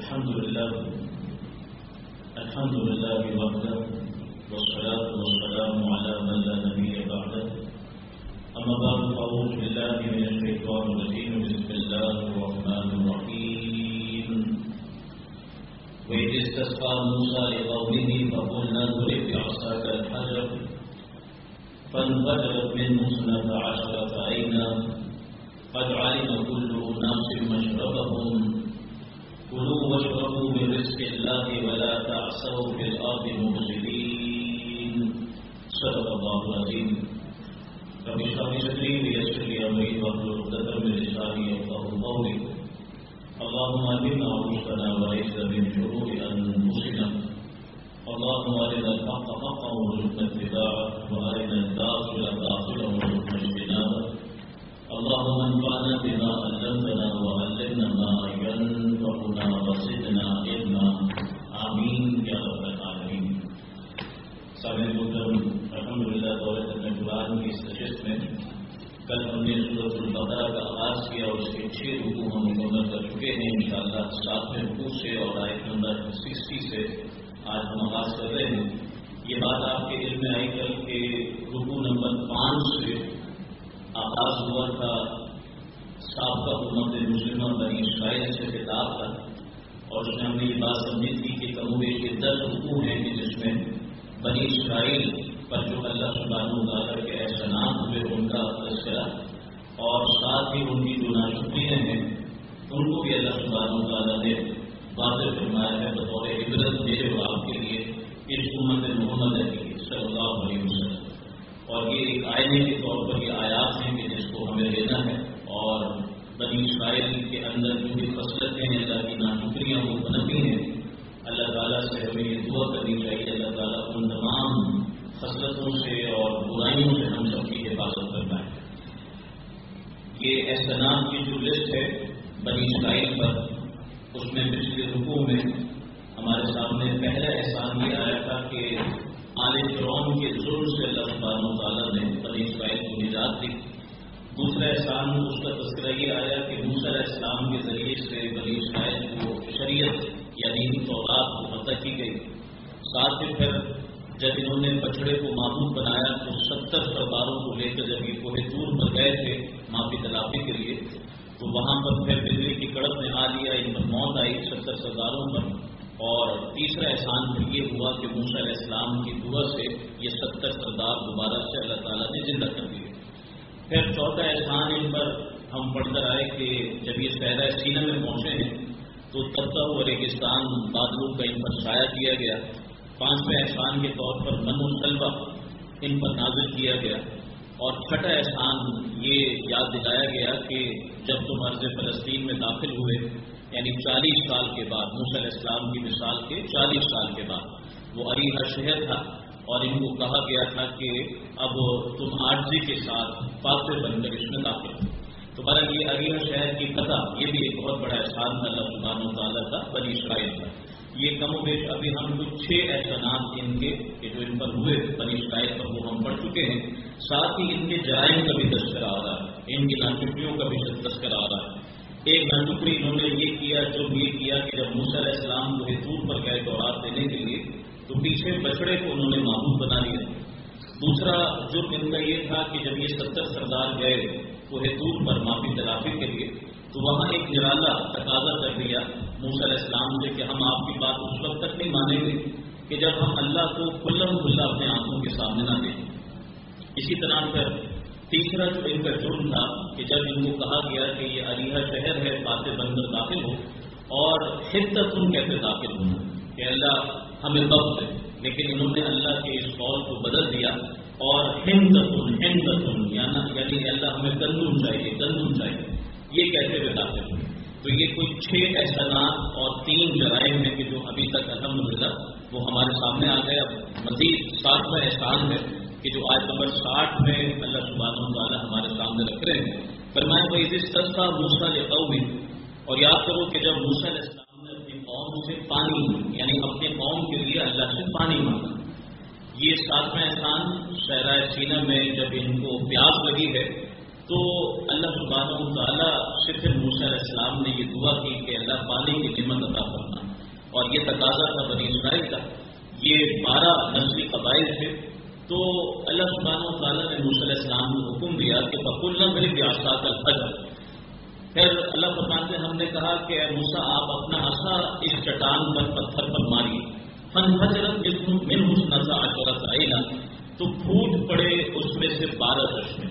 الحمد لله وحده والصلاة والسلام على من لا نبي بعده. أما بعد فأعوذ بالله من الشيطان الرجيم. بسم الله الرحمن الرحيم. وإذ استسقى موسى لقومه فقلنا اضرب بعصاك الحجر فانفجرت منه 12 عينا قد علم كل أناس مشربهم كلوا واشربوا من رزق الله ولا تعثوا في الأرض مفسدين. صدق الله العظيم. رب اشرح لي صدري ويسر لي أمري واحلل عقدة من لساني يفقهوا قولي. اللهم ألهمنا رشدنا وأعذ من شرور أنفسنا. اللهم أرنا الحق حقا وارزقنا اتباعه وأرنا الباطل باطلا وارزقنا اجتنابه. اللهم انفعنا بما علمتنا وعلمنا ما ينفعنا وزدنا علما. آمین یا رب العالمین. سامعین محترم، الحمدللہ دولت القرآن کی اس نشست میں کل ہم نے سورۃ البقرہ کا آغاز کیا اور اس کے 6 رکوع ہم مکمل کر چکے ہیں. انشاءاللہ 7ویں رکوع سے اور آیت نمبر 60 سے آج ہم آغاز کر رہے ہیں. یہ بات آپ کے علم میں آئی کل کہ رکوع نمبر 5 سے آغاز ہوا تھا سابقہ امت مسلمہ بنی اسرائیل سے خطاب تھا، اور اس میں ہم نے یہ بات سمجھی تھی کہ کم و بیش 10 رکوع ہیں کہ جس میں بنی اسرائیل پر جو اللہ سبحانہ وتعالیٰ کے احسانات ہوئے ان کا تذکرہ اور ساتھ ہی ان کی جو ناشکریاں ہیں ان کو بھی اللہ سبحانہ وتعالیٰ نے واضح فرمایا ہے بطور عبرت میرے اور آپ کے لیے اس امت محمد صلی اللہ علیہ وسلم. اور یہ ایک آئینے کے طور پر یہ آیات ہیں کہ جس کو ہمیں لینا ہے اور بنی اسرائیل کے اندر جو بھی خصلتیں ہیں اللہ کی ناشکریاں وہ بنتی ہیں. اللہ تعالیٰ سے ہمیں یہ دعا کرنی چاہیے اللہ تعالیٰ ان تمام خصلتوں سے اور برائیوں سے ہم سب کی حفاظت کرنا ہے. یہ احسانات کی جو لسٹ ہے بنی اسرائیل پر، اس میں پچھلے رکوع میں ہمارے سامنے پہلا احسان یہ آیا تھا کہ آل فرعون کے ظلم سے اللہ سبحانہ وتعالیٰ نے بنی اسرائیل کو نجات دی. دوسرا احسان اس کا تذکرہ یہ آیا کہ موسیٰ علیہ السلام کے ذریعے سے بنی اسرائیل کو شریعت یعنی تورات کو عطا کی گئی. ساتھ ہی پھر جب انہوں نے بچڑے کو معبود بنایا تو 70 سرداروں کو لے کر جب یہ کوہ طور پر گئے تھے معافی تلافی کے لیے تو وہاں پر پھر بجلی کی کڑک نے آ لیا، ان پر موت آئی 70 سرداروں پر. اور تیسرا احسان پھر یہ ہوا کہ موسیٰ علیہ السلام کی دعا سے یہ 70 سردار دوبارہ سے اللہ تعالیٰ نے زندہ کر دیے. پھر چوتھا احسان ان پر ہم پڑھ کر آئے کہ جب یہ صحرا سینا میں پہنچے ہیں تو تبتا ہوا ریگستان بادلوں کا ان پر سایہ کیا گیا. 5ویں احسان کے طور پر من و سلوہ ان پر نازل کیا گیا. اور چھٹا احسان یہ یاد دلایا گیا کہ جب تم ارض فلسطین میں داخل ہوئے یعنی 40 سال کے بعد موسیٰ علیہ السلام کی مثال کے 40 سال کے بعد وہ اریحہ شہر تھا اور ان کو کہا گیا تھا کہ اب تم عاجزی کے ساتھ فاتح بن کر اس میں داخل ہو. تو بہرحال یہ اریحہ شہر کی فتح یہ بھی ایک بہت بڑا احسان تھا اللہ سبحانہ وتعالیٰ کا بنی اسرائیل کا. یہ کم و بیش ابھی ہم کچھ 6 احسانات ان کے کہ جو ان پر ہوئے بنی اسرائیل پر وہ ہم پڑھ چکے ہیں. ساتھ ہی ان کے جرائم کا بھی تذکرہ آ رہا ہے، ان کی ناشکریوں کا بھی تذکرہ آ رہا ہے. ایک ناشکری انہوں نے یہ کیا کہ جب موسیٰ علیہ السلام کوہ طور پر گئے تورات دینے کے لیے تو پیچھے بچڑے کو انہوں نے معبود بنا لیا. دوسرا جرم ان کا یہ تھا کہ جب یہ 70 سردار گئے کوہ طور پر معافی تلافی کے لیے تو وہاں ایک نرالا تقاضا کر دیا موسیٰ علیہ السلام سے کہ ہم آپ کی بات اس وقت تک نہیں مانیں گے کہ جب ہم اللہ کو کھلم کھلا اپنے آنکھوں کے سامنے نہ دیکھیں. اسی طرح پھر تیسرا جو ان کا جرم تھا کہ جب ان کو کہا گیا کہ یہ اریحہ شہر ہے فاتح بن کر داخل ہو اور حدتن کیسے داخل ہونا کہ اللہ ہمیں وقت دے، لیکن انہوں نے اللہ کے اس قول کو بدل دیا اور ہندتن یعنی اللہ ہمیں گندم چاہیے یہ کیسے ہوئے داخل ہوئے. تو یہ کچھ 6 احسانات اور 3 جرائم ہیں کہ جو ابھی تک الحمدللہ وہ ہمارے سامنے آ گئے. اب مزید 7واں احسان ہے کہ جو آیت نمبر 60 میں اللہ سبحانہ وتعالیٰ ہمارے سامنے رکھ رہے ہیں. فرمایا وَإِذِ اسْتَسْقَىٰ مُوسَىٰ لِقَوْمِهِ، اور یاد کرو کہ جب موسیٰ علیہ السلام نے اپنی قوم سے پانی یعنی اپنے قوم کے لیے اللہ سے پانی مانگا. یہ 7واں احسان صحرا سینا میں جب ان کو پیاس لگی ہے تو اللہ سبحانہ وتعالیٰ سے پھر موسیٰ علیہ السلام نے یہ دعا کی کہ اللہ پانی کی نعمت عطا فرما. چٹان پر پتھر پر ماری، فانفجرت منہ اثنتا عشرۃ عینا، تو پھوٹ پڑے اس میں سے 12 چشمے۔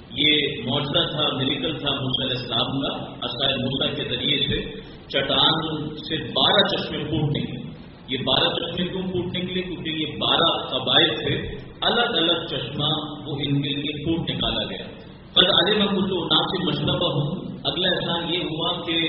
یہ معجزہ تھا، میریکل تھا موسیٰ علیہ السلام کا، عصا موسیٰ کے ذریعے سے چٹان سے 12 چشمے پھوٹنے کے۔ یہ 12 چشمے کیوں پھوٹنے کے لیے؟ کیونکہ یہ 12 قبائل تھے، الگ الگ چشمہ وہ ان کے لیے پھوٹ نکالا گیا۔ قد علم کل اناس مشربہم، اگلا احسان یہ ہوا کہ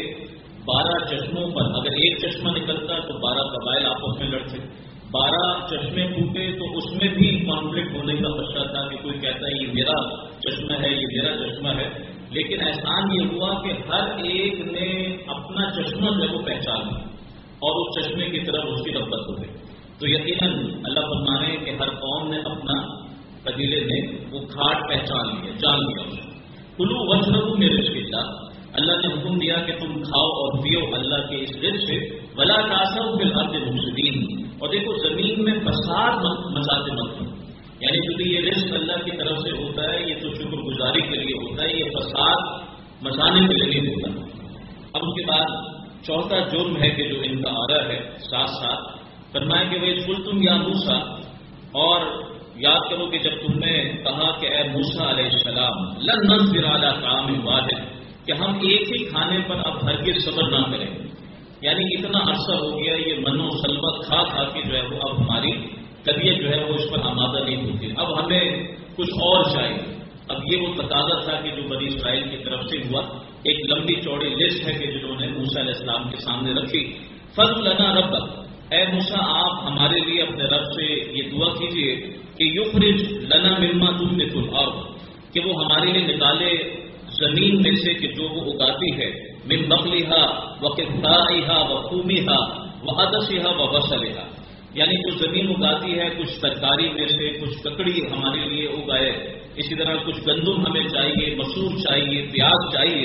12 چشموں پر اگر ایک چشمہ نکلتا تو 12 قبائل آپس میں لڑتے، 12 چشمے پھوٹے تو اس میں بھی کانفلکٹ ہونے کا خدشہ تھا کہ کوئی کہتا ہے یہ میرا چشمہ ہے، یہ میرا چشمہ ہے، لیکن احسان یہ ہوا کہ ہر ایک نے اپنا چشمہ جو ہے وہ پہچان لیا اور اس چشمے کی طرف اس کی رغبت ہو گئی۔ تو یقیناً اللہ فرما رہے ہیں کہ ہر قوم نے اپنا، قبیلے نے وہ گھاٹ پہچان لیا، جان لیا اسے۔ کلوا واشربوا من رزق اللہ، اللہ نے حکم دیا کہ تم کھاؤ اور پیو اللہ کے اس رزق سے، ولا تعثوا فی الارض مفسدین، اور دیکھو زمین میں فساد مچاتے مت، یعنی کیونکہ یہ رزق اللہ کی طرف سے ہوتا ہے، یہ تو شکر گزاری کے لیے ہوتا ہے، یہ فساد مچانے کے لیے نہیں ہوتا۔ اب اس کے بعد چوتھا جرم ہے کہ جو ان کا آ رہا ہے ساتھ ساتھ فرمایا کہ وہ قلتم یا موسیٰ، اور یاد کرو کہ جب تم نے کہا کہ اے موسیٰ علیہ السلام لن نصبر علی طعام واحد، کہ ہم ایک ہی کھانے پر اب ہرگز صبر نہ کریں، یعنی اتنا عرصہ ہو گیا یہ من و سلوت کھا کھا کے جو ہے وہ اب ہماری طبیعت جو ہے وہ اس پر آمادہ نہیں ہوتی، اب ہمیں کچھ اور چاہیے۔ اب یہ وہ تقاضا تھا کہ جو بنی اسرائیل کی طرف سے ہوا، ایک لمبی چوڑی لسٹ ہے کہ جنہوں نے موسیٰ علیہ السلام کے سامنے رکھی۔ فَادْعُ لَنَا رَبَّكَ، اے موسیٰ آپ ہمارے لیے اپنے رب سے یہ دعا کیجیے کہ یخرج لنا مما تنبت الارض، کہ وہ ہمارے لیے نکالے زمین میں سے کہ جو وہ اگاتی ہے، من بقلها وقثائها وفومها وعدسها وبصلها، یعنی جو زمین اگاتی ہے کچھ ترکاری میں سے، کچھ ککڑی ہمارے لیے اگائے، اسی طرح کچھ گندم ہمیں چاہیے، مسور چاہیے، پیاز چاہیے۔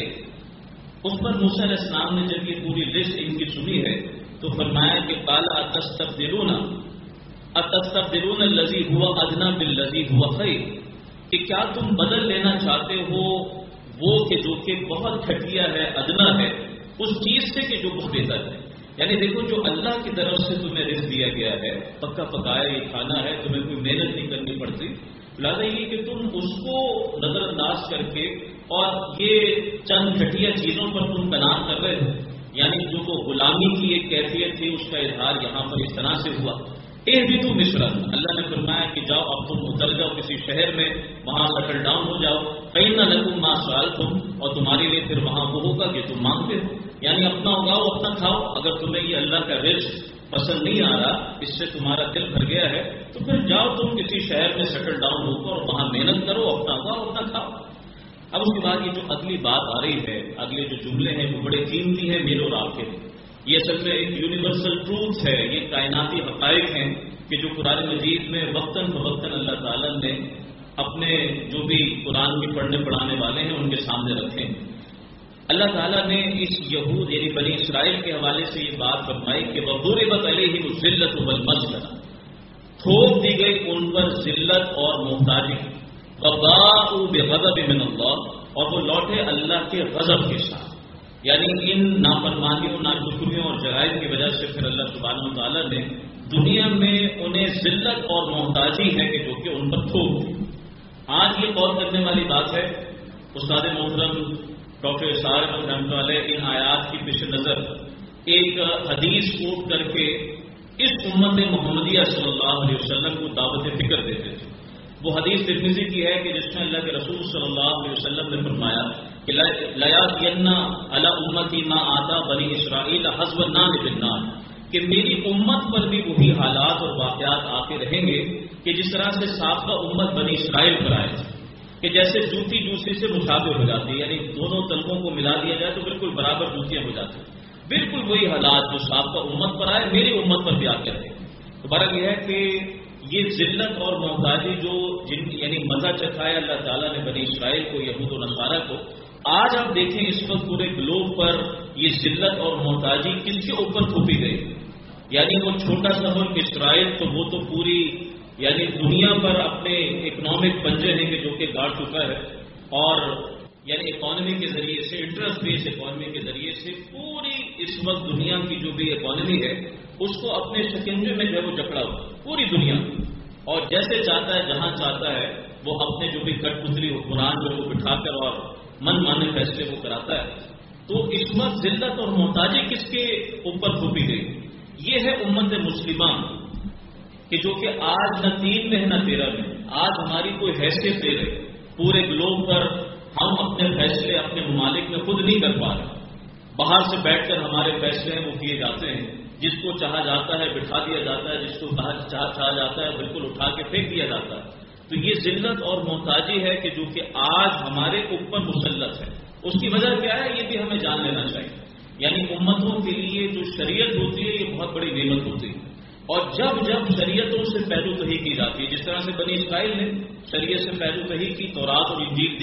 اس پر موسیٰ علیہ السلام نے جب یہ پوری لسٹ ان کی سنی ہے تو فرمایا کہ قال اتستبدلون الذی هو ادنی بالذی هو خیر، کہ کیا تم بدل لینا چاہتے ہو وہ کہ جو کہ بہت گھٹیا ہے، ادنا ہے، اس چیز سے کہ جو بہت بہتر ہے۔ یعنی دیکھو جو اللہ کی طرف سے تمہیں رزق دیا گیا ہے، پکا پکایا یہ کھانا ہے، تمہیں کوئی محنت نہیں کرنی پڑتی، لہٰذا یہ کہ تم اس کو نظر انداز کر کے اور یہ چند گھٹیا چیزوں پر تم تناز کر رہے ہو، یعنی جو وہ غلامی کی ایک کیفیت تھی اس کا اظہار یہاں پر اس طرح سے ہوا۔ بھی تو مصر، اللہ نے فرمایا کہ جاؤ اب تم اتر جاؤ کسی شہر میں، وہاں سیٹل ڈاؤن ہو جاؤ، فإن لکم ما سألتم، اور تمہارے لیے پھر وہاں وہ ہوگا کہ تم مانگتے ہو، یعنی اپنا اگاؤ اپنا کھاؤ۔ اگر تمہیں یہ اللہ کا رزق پسند نہیں آ رہا، اس سے تمہارا دل بھر گیا ہے، تو پھر جاؤ تم کسی شہر میں سیٹل ڈاؤن ہو کر اور وہاں محنت کرو، اپنا اگاؤ اپنا کھاؤ۔ اب اس کے بعد یہ جو اگلی بات آ رہی ہے، اگلے جو جملے ہیں وہ بڑے قیمتی ہیں میرے اور آپ کے لیے، یہ اصل میں ایک یونیورسل ٹروتھ ہے، یہ کائناتی حقائق ہیں کہ جو قرآن مجید میں وقتاً فوقتاً اللہ تعالیٰ نے اپنے جو بھی قرآن کے پڑھنے پڑھانے والے ہیں ان کے سامنے رکھے۔ اللہ تعالیٰ نے اس یہود یعنی بنی اسرائیل کے حوالے سے یہ بات فرمائی کہ وَضُرِبَتْ عَلَيْهِمُ الذِّلَّةُ وَالْمَسْكَنَةُ، تھوپ دی گئی ان پر ذلت اور محتاجی، وَبَاءُوا بِغَضَبٍ مِّنَ اللَّهِ، اور وہ لوٹے اللہ کے غضب کے ساتھ، یعنی ان نافرمانیوں، ناشکریوں اور جرائم کی وجہ سے پھر اللہ سبحانہ و تعالیٰ نے دنیا میں انہیں ذلت اور محتاجی ہے کہ جو کہ ان پر تھوپ دی۔ آج یہ غور کرنے والی بات ہے، استاد محترم ڈاکٹر اسحاق احمد رحمۃ اللہ علیہ ان آیات کی پیش نظر ایک حدیث کوٹ کر کے اس امت محمدیہ صلی اللہ علیہ وسلم کو دعوت فکر دیتے تھے۔ وہ حدیث ترمذی کی ہے کہ جس میں اللہ کے رسول صلی اللہ علیہ وسلم نے فرمایا کہ لَيَأْتِيَنَّ عَلَىٰ أُمَّتِي مَا آتَىٰ بَنِي إِسْرَائِيلَ حَسْبَ النَّارِ بِالنَّارِ، کہ میری امت پر بھی وہی حالات اور واقعات آتے رہیں گے کہ جس طرح سے سابقہ امت بنی اسرائیل پر آئے تھے، کہ جیسے جوتی جوتی سے مشابہ ہو جاتی ہے، یعنی دونوں تلووں کو ملا دیا جائے تو بالکل برابر جوتیاں ہو جاتی ہیں، بالکل وہی حالات جو سابقہ امت پر آئے میری امت پر بھی آتے رہے۔ تو بارہ یہ ہے کہ یہ ذلت اور محتاجی جو یعنی مزہ چکھایا اللہ تعالیٰ نے بنی اسرائیل کو، یہود و نصارہ کو، آج آپ دیکھیں اس وقت پورے گلوب پر یہ ذلت اور محتاجی کس کے اوپر تھوپی گئی، یعنی وہ چھوٹا سا ملک اسرائیل تو وہ تو پوری یعنی دنیا پر اپنے اکنامک پنجے ہیں کہ جو کہ گاڑ چکا ہے، اور یعنی اکانومی کے ذریعے سے، انٹرسٹ بیس اکانومی کے ذریعے سے پوری اس وقت دنیا کی جو بھی اکانومی ہے اس کو اپنے شکنجے میں جو ہے وہ جکڑا ہوا پوری دنیا میں، اور جیسے چاہتا ہے جہاں چاہتا ہے وہ اپنے جو بھی کٹ پتلی حکمران جو وہ بٹھا کر اور من مانے فیصلے وہ کراتا ہے. تو اس وقت ذلت اور محتاجی کس کے اوپر تھوپی گئی؟ یہ ہے امت مسلمہ کہ جو کہ آج نہ 3 میں ہے نہ 13 میں، آج ہماری کوئی حیثیت دے رہے پورے گلوب پر ہم اپنے فیصلے اپنے ممالک میں خود نہیں کر پا رہے. باہر سے بیٹھ کر ہمارے فیصلے ہیں وہ کیے جاتے ہیں، جس کو چاہا جاتا ہے بٹھا دیا جاتا ہے، جس کو چاہا جاتا ہے بالکل اٹھا کے پھینک دیا جاتا ہے. تو یہ ذلت اور محتاجی ہے کہ جو کہ آج ہمارے اوپر مسلط ہے. اس کی وجہ کیا ہے یہ بھی ہمیں جان لینا چاہیے. یعنی امتوں کے لیے جو شریعت ہوتی ہے یہ بہت بڑی نعمت ہوتی ہے، اور جب جب شریعتوں سے پہلو کہی کی جاتی ہے، جس طرح سے بنی اسرائیل نے شریعت سے پہلو کہی کی، تورات اور انجیل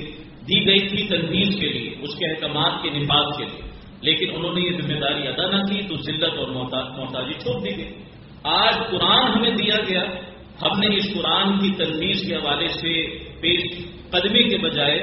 دی گئی تھی تنفیذ کے لیے، اس کے احکامات کے نفاذ کے لیے، لیکن انہوں نے یہ ذمہ داری ادا نہ کی تو ذلت اور محتاجی چھوڑ دی گئی. آج قرآن ہمیں دیا گیا، ہم نے اس قرآن کی تنفیذ کے حوالے سے پیش قدمی کے بجائے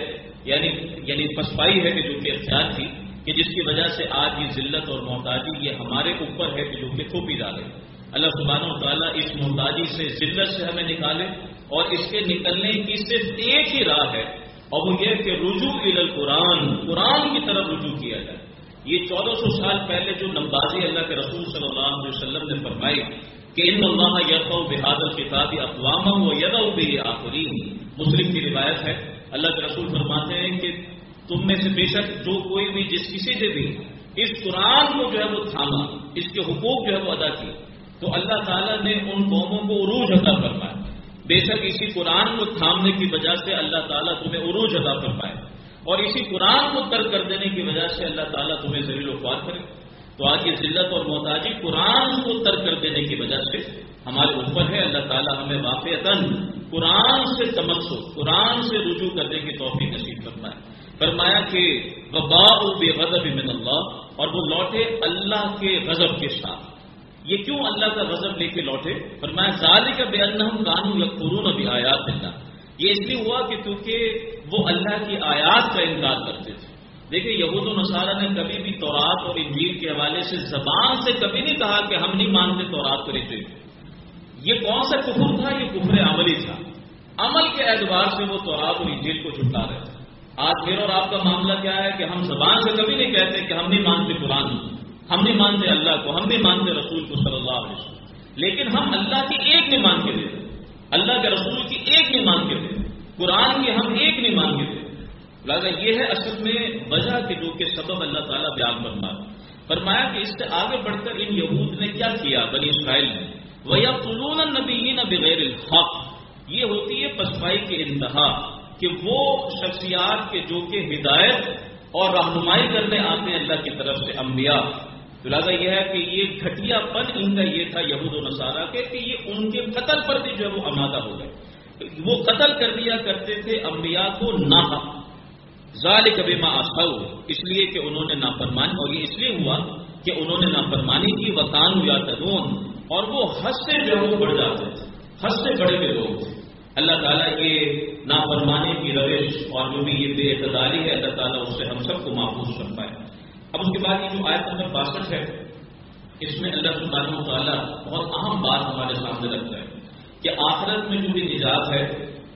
یعنی پسپائی ہے کہ جو کہ اختیار تھی، کہ جس کی وجہ سے آج یہ ذلت اور محتاجی یہ ہمارے اوپر ہے کہ جو کہ تھوپی ڈالے. اللہ سبحانہ و تعالیٰ اس محتاجی سے، ذلت سے ہمیں نکالے، اور اس کے نکلنے کی صرف ایک ہی راہ ہے، اور وہ یہ کہ رجوع الی القرآن، قرآن کی طرف رجوع کیا جائے. یہ 1400 سال پہلے جو نمبازی اللہ کے رسول صلی اللہ علیہ وسلم نے فرمائی کہ ان اللہ یرفع بہذا الکتاب اقواما ویضع بہ آخرین، مسلم کی روایت ہے، اللہ کے رسول فرماتے ہیں کہ تم میں سے بے شک جو کوئی بھی جس کسی سے بھی اس قرآن کو جو ہے وہ تھاما، اس کے حقوق جو ہے وہ ادا کی، تو اللہ تعالیٰ نے ان قوموں کو عروج عطا فرمایا. بے شک اسی قرآن کو تھامنے کی وجہ سے اللہ تعالیٰ تمہیں عروج عطا فرمائے، اور اسی قرآن کو ترک کر دینے کی وجہ سے اللہ تعالیٰ تمہیں ذلیل و خوار کرے. تو آج یہ ذلت اور محتاجی قرآن کو ترک کر دینے کی وجہ سے ہمارے اوپر ہے. اللہ تعالیٰ ہمیں واقعتاً قرآن سے تمسک، قرآن سے رجوع کرنے کی توفیق نصیب فرمائے. فرمایا کہ وباءوا بغضب من اللہ، اور وہ لوٹے اللہ کے غضب کے ساتھ. یہ کیوں اللہ کا غضب لے کے لوٹے؟ فرمایا ذالک بانہم کانوا یکفرون بآیات اللہ، یہ اس لیے ہوا کہ کیونکہ وہ اللہ کی آیات کا انکار کرتے تھے. دیکھیں یہود و نصارہ نے کبھی بھی تورات اور انجیل کے حوالے سے زبان سے کبھی نہیں کہا کہ ہم نہیں مانتے تورات اور انجیل. یہ کون سا کفر تھا؟ یہ کفر عملی تھا. عمل کے اعتبار سے وہ تورات اور انجیل کو جھٹلا رہے تھے. آج میرا اور آپ کا معاملہ کیا ہے کہ ہم زبان سے کبھی نہیں کہتے کہ ہم نہیں مانتے قرآن، ہم نہیں مانتے اللہ کو، ہم نہیں مانتے رسول کو صلی اللہ علیہ وسلم، لیکن ہم اللہ کی ایک نہیں مان کے دیتے، اللہ کے رسول کی ایک نہیں مان کے دیتے، قرآن کی ہم ایک نہیں مان کے دیتے. لہٰذا یہ ہے اصل میں وجہ کہ جو کہ سبب اللہ تعالیٰ بیان فرمایا کہ اس سے آگے بڑھ کر ان یہود نے کیا کیا بنی اسرائیل نے، وَيَقْتُلُونَ النَّبِيِّينَ بِغَيْرِ الْحَقِّ، یہ ہوتی ہے پسپائی کی انتہا کہ وہ شخصیات کے جو کہ ہدایت اور رہنمائی کرنے آتے ہیں اللہ کی طرف سے انبیاء. تو لہٰذا یہ ہے کہ یہ گھٹیا پن ان کا یہ تھا یہود و نصارہ کے کہ یہ ان کے قتل پر بھی جو ہے وہ آمادہ ہو گئے. وہ قتل کر دیا کرتے تھے انبیاء کو ناحق، ذالک بما عصوا، اس لیے کہ انہوں نے نافرمانی، اور یہ اس لیے ہوا کہ انہوں نے نافرمانی کی، وکانوا یعتدون، اور وہ حد سے جو ہے وہ بڑھ جاتے تھے، حد سے بڑے ہوئے لوگ تھے. اللہ تعالیٰ یہ نافرمانی کی روش اور جو بھی یہ بے اعتدالی ہے اللہ تعالیٰ اس سے ہم سب کو محفوظ کر پائے. اب اس کے بعد یہ جو آیت نمبر 62 ہے، اس میں اللہ سبحانہ و تعالیٰ بہت اہم بات ہمارے سامنے رکھتا ہے کہ آخرت میں جو بھی نجات ہے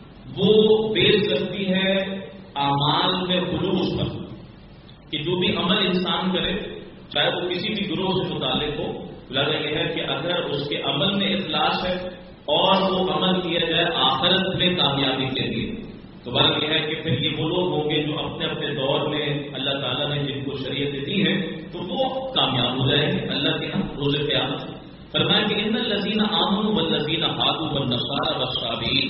وہ بیس کرتی ہے اعمال میں خلوص پر، کہ جو بھی عمل انسان کرے چاہے وہ کسی بھی گروہ سے متعلق ہو، لہٰذا یہ ہے کہ اگر اس کے عمل میں اخلاص ہے اور وہ عمل کیا جائے آخرت میں کامیابی کے لیے، تو بات یہ ہے کہ پھر یہ وہ لوگ ہوں گے جو اپنے اپنے دور میں اللہ تعالیٰ نے جن کو شریعتیں دی ہیں تو وہ کامیاب ہو جائیں گے اللہ کے ہاں روز قیامت. فرمایا کہ ان الذین آمنوا والذین هادوا والنصارى والصابئین،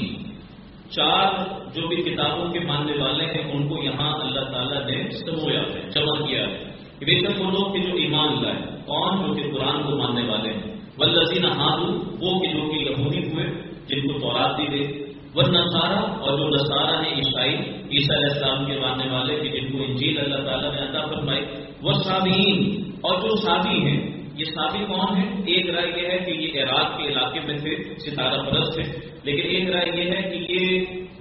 4 جو بھی کتابوں کے ماننے والے ہیں ان کو یہاں اللہ تعالیٰ نے سمویا ہے، جمع کیا ہے کہ بے شک وہ لوگ کہ جو ایمان لائے، کون؟ جو کہ قرآن کو ماننے والے ہیں، والذین ہادوا وہ کہ جو کہ یہودی ہوئے جن کو تورات دی گئی، والنصارى اور جو نصارہ ہیں عیسائی، عیسیٰ علیہ السلام کے ماننے والے کہ جن کو انجیل اللہ تعالیٰ نے عطا فرمائی، والصابئین اور جو صابی ہیں. یہ صابی کون ہے؟ ایک رائے یہ ہے کہ یہ عراق کے علاقے میں تھے، ستارہ پرست تھے، لیکن ایک رائے یہ ہے کہ یہ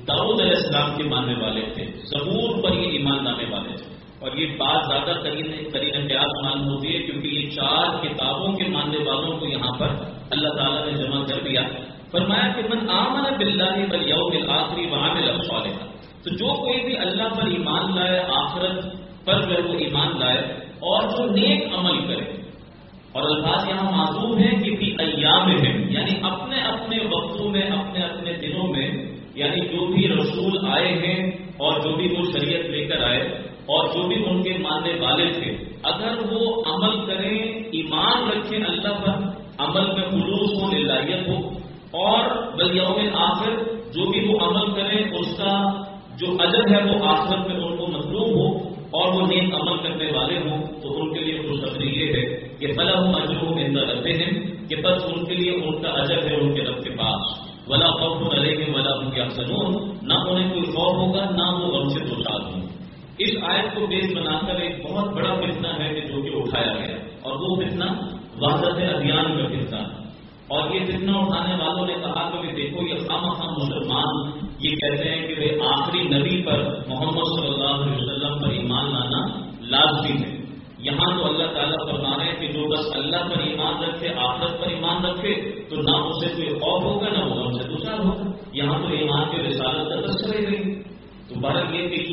داؤد علیہ السلام کے ماننے والے تھے، زبور پر یہ ایمان لانے والے تھے. اور یہ بات زیادہ قرین قیاس معلوم ہوتی ہے کیونکہ یہ 4 کتابوں کے ماننے والوں کو یہاں پر اللہ تعالیٰ نے جمع کر دیا. فرمایا کہ من آمن باللہ والیوم الآخر وعمل صالحا، تو جو کوئی بھی اللہ پر ایمان لائے، آخرت پر جو وہ ایمان لائے اور جو نیک عمل کرے. اور الفاظ یہاں معذوف ہیں کہ فی ایامہم، یعنی اپنے اپنے وقتوں میں، اپنے اپنے دنوں میں، یعنی جو بھی رسول آئے ہیں اور جو بھی وہ شریعت لے کر آئے اور جو بھی ان کے ماننے والے تھے، اگر وہ عمل کریں، ایمان رکھیں اللہ پر، عمل میں خلوص ہو، للہیت ہو، اور والیوم الآخر جو بھی وہ عمل کریں اس کا جو اجر ہے وہ آخرت میں ان کو مطلوب ہو، اور وہ نیک عمل کرنے والے ہوں، تو ان کے لیے خوشخبری یہ ہے کہ فلہم اجرہم عند ربہم، کہ بس ان کے لیے ان کا اجر ہے ان کے رب کے پاس. ولا خوف علیہم ولا هم یحزنون، نہ انہیں کوئی خوف ہوگا نہ وہ غم سے دوچار ہوں. اس آیت کو بیس بنا کر ایک بہت بڑا فتنہ ہے کہ جو کہ اٹھایا گیا، اور وہ فتنہ وحدت ادیان کا فتنہ ہے. اور یہ فتنہ اٹھانے والوں نے کہا کہ دیکھو یہ خواہ مسلمان یہ کہتے ہیں کہ آخری نبی پر محمد صلی اللہ علیہ وسلم پر ایمان لانا لازمی ہے. یہاں تو اللہ تعالیٰ فرما رہے ہیں کہ جو بس اللہ پر ایمان رکھے، آخرت پر ایمان رکھے، تو نہ اسے کوئی خوف ہوگا نہ وہ غم سے دوچار ہوگا. یہاں تو ایمان کی رسالت کا تذکرہ ہی نہیں. تو بہرحال یہ کہ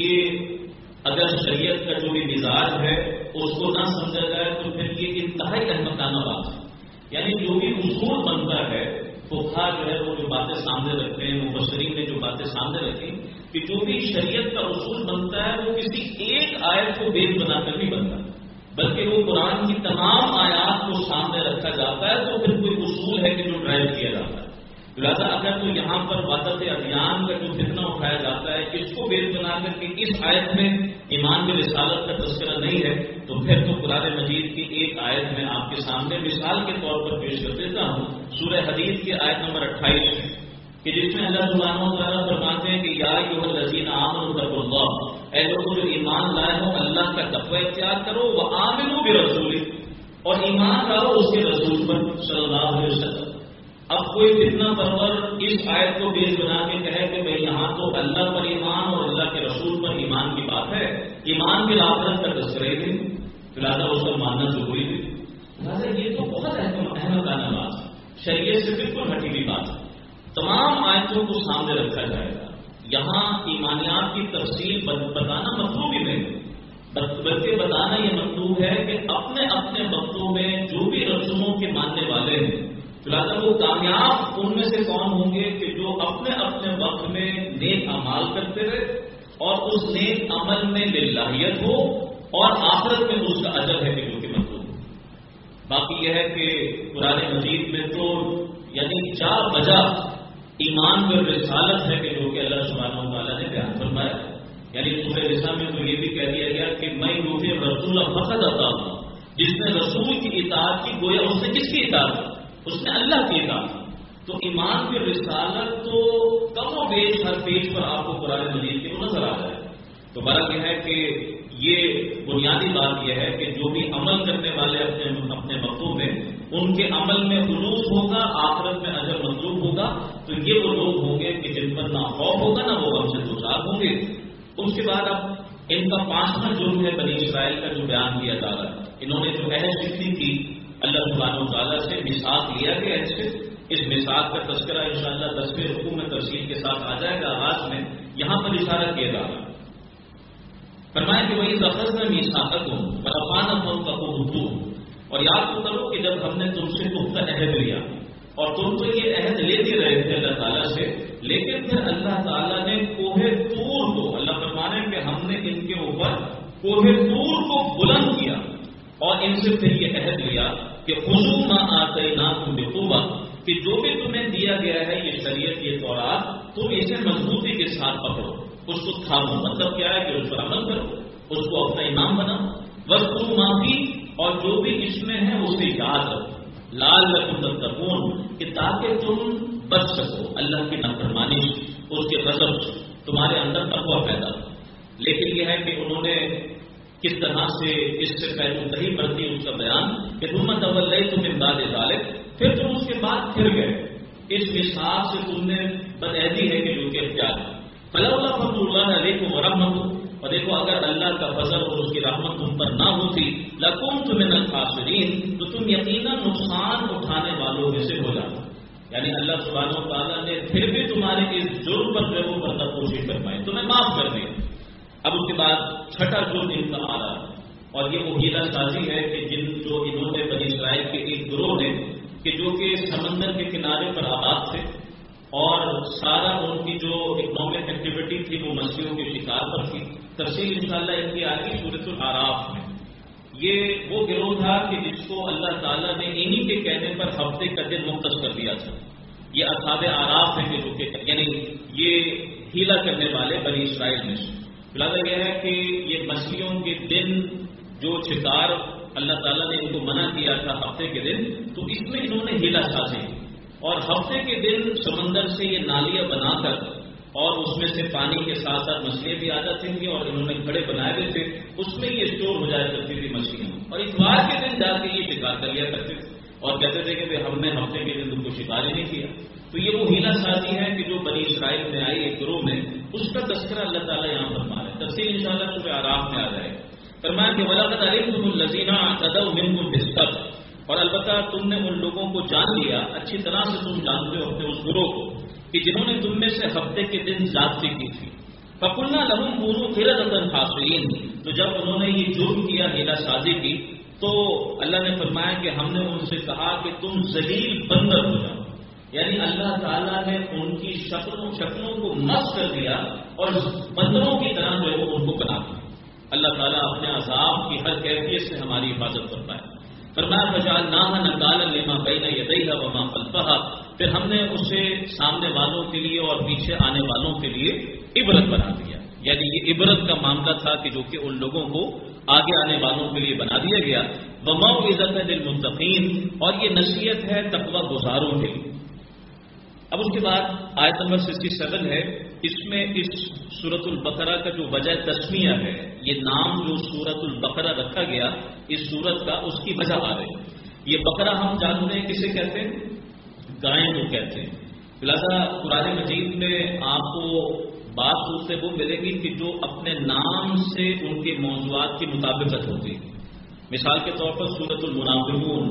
یہ اگر شریعت کا جو بھی مزاج ہے اس کو نہ سمجھا جائے تو پھر یہ انتہائی احمقانہ بات ہے. یعنی جو بھی اصول بنتا ہے، فقہا جو ہے وہ جو باتیں سامنے رکھتے ہیں، مفسرین نے جو باتیں سامنے رکھی کہ جو بھی شریعت کا اصول بنتا ہے وہ کسی ایک آیت کو بیس بنا کر نہیں بنتا، بلکہ وہ قرآن کی تمام آیات کو سامنے رکھا جاتا ہے تو پھر کوئی اصول ہے کہ جو ڈرائیو کیا جاتا ہے. لہٰذا اگر تو یہاں پر وحدت ادیان کا جو فتنہ اٹھایا جاتا ہے اس کو بیس بنا کر کے اس آیت میں ایمان کی رسالت کا تذکرہ نہیں ہے، تو پھر تو قرآن مجید کی ایک آیت میں آپ کے سامنے مثال کے طور پر پیش کر دیتا ہوں. سورہ حدید کی آیت نمبر 28 کہ جس میں اللہ سبحانہ و تعالیٰ فرماتے ہیں کہ یا ایھا الذین آمنوا اتقوا اللہ، اے لوگوں جو ایمان لائے ہو اللہ کا تقوی اختیار کرو، وآمنوا برسولہ، اور ایمان لاؤ اس کے رسول پر صلی اللہ علیہ وسلم. اب کوئی فتنہ پرور اس آیت کو بیس بنا کے کہے کہ بھائی یہاں تو اللہ پر ایمان اور اللہ کے رسول پر ایمان کی بات ہے، ایمان کے آخرت کا تذکرہ ہی نہیں، لہٰذا اس کو ماننا ضروری ہے. لہٰذا یہ تو بہت احمقانہ بات ہے، شریعت سے بالکل ہٹی ہوئی بات ہے. تمام آیتوں کو سامنے رکھا جائے گا. یہاں ایمانیات کی تفصیل بتانا مطلوب ہی نہیں، بلکہ بتانا یہ مطلوب ہے کہ اپنے اپنے وقتوں میں جو بھی رسوموں کے ماننے والے ہیں، لہٰذا وہ کامیاب ان میں سے کون ہوں گے کہ جو اپنے اپنے وقت میں نیک اعمال کرتے رہے اور اس نیک عمل میں للہیت ہو اور آخرت میں اس کا اجر ہے کہ جو کہ مطلوب ہو. باقی یہ ہے کہ قرآن مجید میں تو یعنی جا بجا ایمان پر رسالت ہے کہ جو کہ اللہ سبحانہ و تعالیٰ نے بیان فرمایا. یعنی سورہ نساء میں تو یہ بھی کہہ دیا گیا کہ میں یوفی رسول فقط عطا ہوں، جس نے رسول کی اطاعت کی گویا اس نے کس کی اطاعت؟ اس نے اللہ کی اطاعت. تو ایمان کی رسالت تو کم و بیش ہر پیج پر آپ کو قرآن مجید کے نظر آ جائے. تو بہرحال یہ ہے کہ یہ بنیادی بات یہ ہے کہ جو بھی عمل کرنے والے اپنے وقتوں میں ان کے عمل میں خلوص ہوگا، آخرت میں اجر مطلوب ہوگا، تو یہ وہ لوگ ہوں گے کہ جن پر نہ خوف ہوگا نہ وہ غم سے دوچار ہوں گے. اس کے بعد اب ان کا 5واں جرم ہے بنی اسرائیل کا جو بیان کیا جا رہا ہے. انہوں نے جو عہد سیکھی تھی اللہ سبحانہ و تعالیٰ سے، میثاق لیا گیا اس سے. اس میثاق کا تذکرہ انشاءاللہ 10ویں رکوع میں تفصیل کے ساتھ آ جائے گا. آغاز میں یہاں پر اشارہ کیا جا رہا ہے، فرمایا کہ وہی اخذنا میثاقکم ورفعنا فوقکم الطور، اور یاد کرو کہ جب ہم نے تم سے پختہ عہد لیا اور تم تو یہ عہد لیتے رہے تھے اللہ تعالیٰ سے، لیکن پھر اللہ تعالیٰ نے کوہ طور کو، اللہ فرمانے کہ ہم نے ان کے اوپر کوہ طور کو بلند کیا اور ان سے پھر یہ عہد لیا کہ خذوا ما آتیناکم بقوۃ، کہ جو بھی تمہیں دیا گیا ہے یہ شریعت یہ تورات، تم اسے مضبوطی کے ساتھ پکڑو، اس کو تھامو. مطلب کیا ہے کہ اس پر عمل کرو، اس کو اپنا امام بناؤ. واذکروا ما فیہ، اور جو بھی اس میں ہے اسے یاد رکھو. لعلکم تتقون، کہ تاکہ تم بچ سکو اللہ کی نافرمانی سے، اس کے غضب سے، تمہارے اندر تقویٰ پیدا ہو. لیکن یہ ہے کہ انہوں نے کس طرح سے اس سے پہلو دہی برتی اس کا بیان کہ ثم تولیتم من بعد ذلک، پھر تم اس کے بعد پھر گئے. اس مثال سے تم نے بدعہدی ہے کہ جو کہ اختیار ہے. فلولا فضل اللہ علیکم ورحمتہ، اور دیکھو اگر اللہ کا فضل اور اس کی رحمت تم پر نہ ہوتی لکنت من الخاسرین، تو تم یقیناً نقصان اٹھانے والوں میں سے ہو جاتا. یعنی اللہ سبحانہ و تعالیٰ نے پھر بھی تمہارے اس جرم پر جو ہے وہ پردہ پوشی فرمائی، تمہیں معاف کر دیا. اب اس کے بعد چھٹا جرم ان کا آ رہا ہے، اور یہ وہ ہیلا سازی ہے کہ جو انہوں نے بنی اسرائیل کے ایک گروہ نے کہ جو کہ سمندر کے کنارے پر آباد تھے اور سارا ان کی جو اکنامک ایکٹیویٹی تھی وہ مچھلیوں کے شکار پر تھی. تفصیل انشاءاللہ ان کی آگے سورۃ الاعراف میں. یہ وہ گروہ تھا کہ جس کو اللہ تعالیٰ نے انہی کے کہنے پر ہفتے کا دن مختص کر دیا تھا. یہ اصحاب اعراف ہیں جو کہ یعنی یہ ہیلا کرنے والے بنی اسرائیل میں سے. لہٰذا یہ ہے کہ یہ مچھلیوں کے دن جو شکار اللہ تعالیٰ نے ان کو منع کیا تھا ہفتے کے دن، تو اس میں انہوں نے ہیلا سازی کی اور ہفتے کے دن سمندر سے یہ نالیاں بنا کر اور اس میں سے پانی کے ساتھ ساتھ مچھلیاں بھی آ جاتی تھیں اور انہوں نے گھڑے بنائے ہوئے تھے، اس میں یہ اسٹور ہو جایا کرتی تھی مچھلیاں، اور اتوار کے دن جا کے یہ شکار کر لیا کرتے تھے اور کہتے تھے کہ ہم نے ہفتے کے دن ان کو شکار ہی نہیں کیا. تو یہ وہ ہیلا سازی ہے کہ جو بنی اسرائیل میں آئی ایک گروہ میں، اس کا تذکرہ اللہ تعالیٰ یہاں فرما رہے ہیں. تفصیل انشاءاللہ سورۃ اعراف میں آ جائے گا. فرمایا کہ وَلَقَدْ عَلِمْتُمُ الَّذِينَ اعْتَدَوْا مِنكُمْ بِالسَّبْتِ، اور البتہ تم نے ان لوگوں کو جان لیا، اچھی طرح سے تم جانتے ہو اپنے اس گروہ کو کہ جنہوں نے تم میں سے ہفتے کے دن زیادتی کی تھی. فَقُلْنَا لَهُمْ كُونُوا قِرَدَةً خَاسِئِينَ، تو جب انہوں نے یہ جرم کیا، ہیلا سازی کی، تو اللہ نے فرمایا کہ ہم نے ان سے کہا کہ تم ذلیل بندر ہو جاؤ. یعنی اللہ تعالیٰ نے ان کی شکلوں کو مس کر دیا اور بندروں کی طرح جو ہے وہ ان کو بنا دیا. اللہ تعالیٰ اپنے عذاب کی ہر کیفیت سے ہماری حفاظت کرتا ہے. فرمایا فجعلناها نکالا لما بین یدیها وما خلفها، پھر ہم نے اسے سامنے والوں کے لیے اور پیچھے آنے والوں کے لیے عبرت بنا دیا. یعنی یہ عبرت کا معاملہ تھا کہ جو کہ ان لوگوں کو آگے آنے والوں کے لیے بنا دیا گیا. وموعظۃ للمتقین، اور یہ نصیحت ہے تقوی گزاروں کے لیے. اب اس کے بعد آیت نمبر 67 ہے. اس میں اس سورۃ البقرہ کا جو وجہ تسمیہ ہے، یہ نام جو سورۃ البقرہ رکھا گیا اس سورت کا، اس کی وجہ آ رہی ہے. یہ بقرہ ہم جانتے ہیں کسے کہتے ہیں؟ گائے کو کہتے ہیں. لہٰذا قرآن مجید میں آپ کو بات صورتیں وہ ملے گی کہ جو اپنے نام سے ان کے موضوعات کی مطابقت ہوتی ہے. مثال کے طور پر سورۃ المنافقون،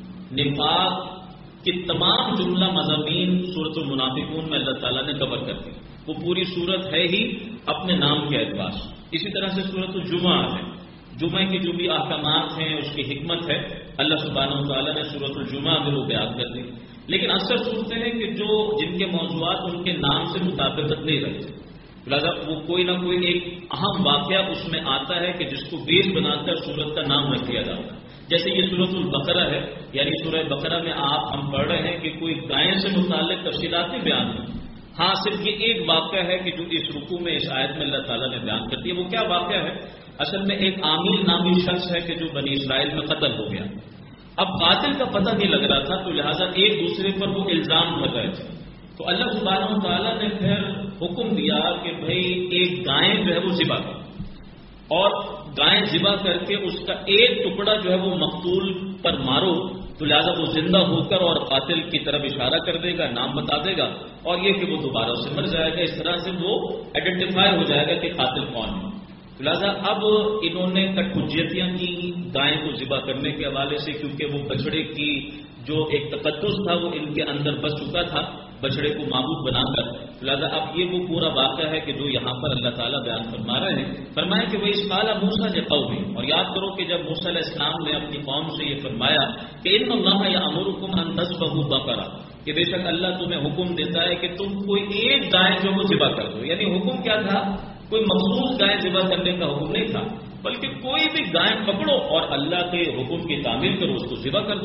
نفاق کہ تمام جملہ مضامین سورۃ المنافقون میں اللہ تعالیٰ نے کور کر دی. وہ پوری سورت ہے ہی اپنے نام کے اعتبار سے. اسی طرح سے سورۃ الجمعہ ہے، جمعہ کی جو بھی احکامات ہیں اس کی حکمت ہے اللہ سبحانہ و تعالیٰ نے سورۃ الجمعہ میں وہ بیان کر دی. لیکن اکثر سوچتے ہیں کہ جو جن کے موضوعات ان کے نام سے مطابقت نہیں رکھتے، لہٰذا وہ کوئی نہ کوئی ایک اہم واقعہ اس میں آتا ہے کہ جس کو بیس بنا کر سورت کا نام رکھ دیا جاتا ہے. جیسے یہ سورۃ البقرہ ہے، یعنی سورہ بقرہ میں ہم پڑھ رہے ہیں کہ کوئی گائے سے متعلق تفصیلات نہیں بیان ہوئی. ہاں صرف یہ ایک واقعہ ہے کہ جو اس رکوع میں اس آیت میں اللہ تعالیٰ نے بیان کر دیا. وہ کیا واقعہ ہے؟ اصل میں ایک عامل نامی شخص ہے کہ جو بنی اسرائیل میں قتل ہو گیا. اب قاتل کا پتہ نہیں لگ رہا تھا، تو لہٰذا ایک دوسرے پر وہ الزام لگ رہے تھے. تو اللہ سبحانہ و تعالیٰ نے پھر حکم دیا کہ بھائی ایک گائے جو ہے وہ ذبح کرو، اور گائے ذبح کر کے اس کا ایک ٹکڑا جو ہے وہ مقتول پر مارو، تو لہٰذا وہ زندہ ہو کر اور قاتل کی طرف اشارہ کر دے گا، نام بتا دے گا، اور یہ کہ وہ دوبارہ سے مر جائے گا. اس طرح سے وہ آئیڈینٹیفائی ہو جائے گا کہ قاتل کون ہے. لہٰذا اب انہوں نے کٹھجیتیاں کی گائے کو ذبح کرنے کے حوالے سے، کیونکہ وہ بچڑے کی جو ایک تقدس تھا وہ ان کے اندر بس چکا تھا بچڑے کو معبود بنا کر. لہٰذا اب یہ وہ پورا واقعہ ہے کہ جو یہاں پر اللہ تعالیٰ بیان فرما رہے ہیں. فرمایا کہ وہ اس قالا موسیٰ لقومہ، اور یاد کرو کہ جب موسیٰ علیہ السلام نے اپنی قوم سے یہ فرمایا کہ ان اللہ یأمرکم ان تذبحوا بقرہ، کہ بے شک اللہ تمہیں حکم دیتا ہے کہ تم کوئی ایک گائے جو وہ ذبح کر دو. یعنی حکم کیا تھا؟ کوئی مخصوص گائے ذبح کرنے کا حکم نہیں تھا، بلکہ کوئی بھی گائے پکڑو اور اللہ کے حکم کی تعمیل کرو، اس کو ذبح کر دو.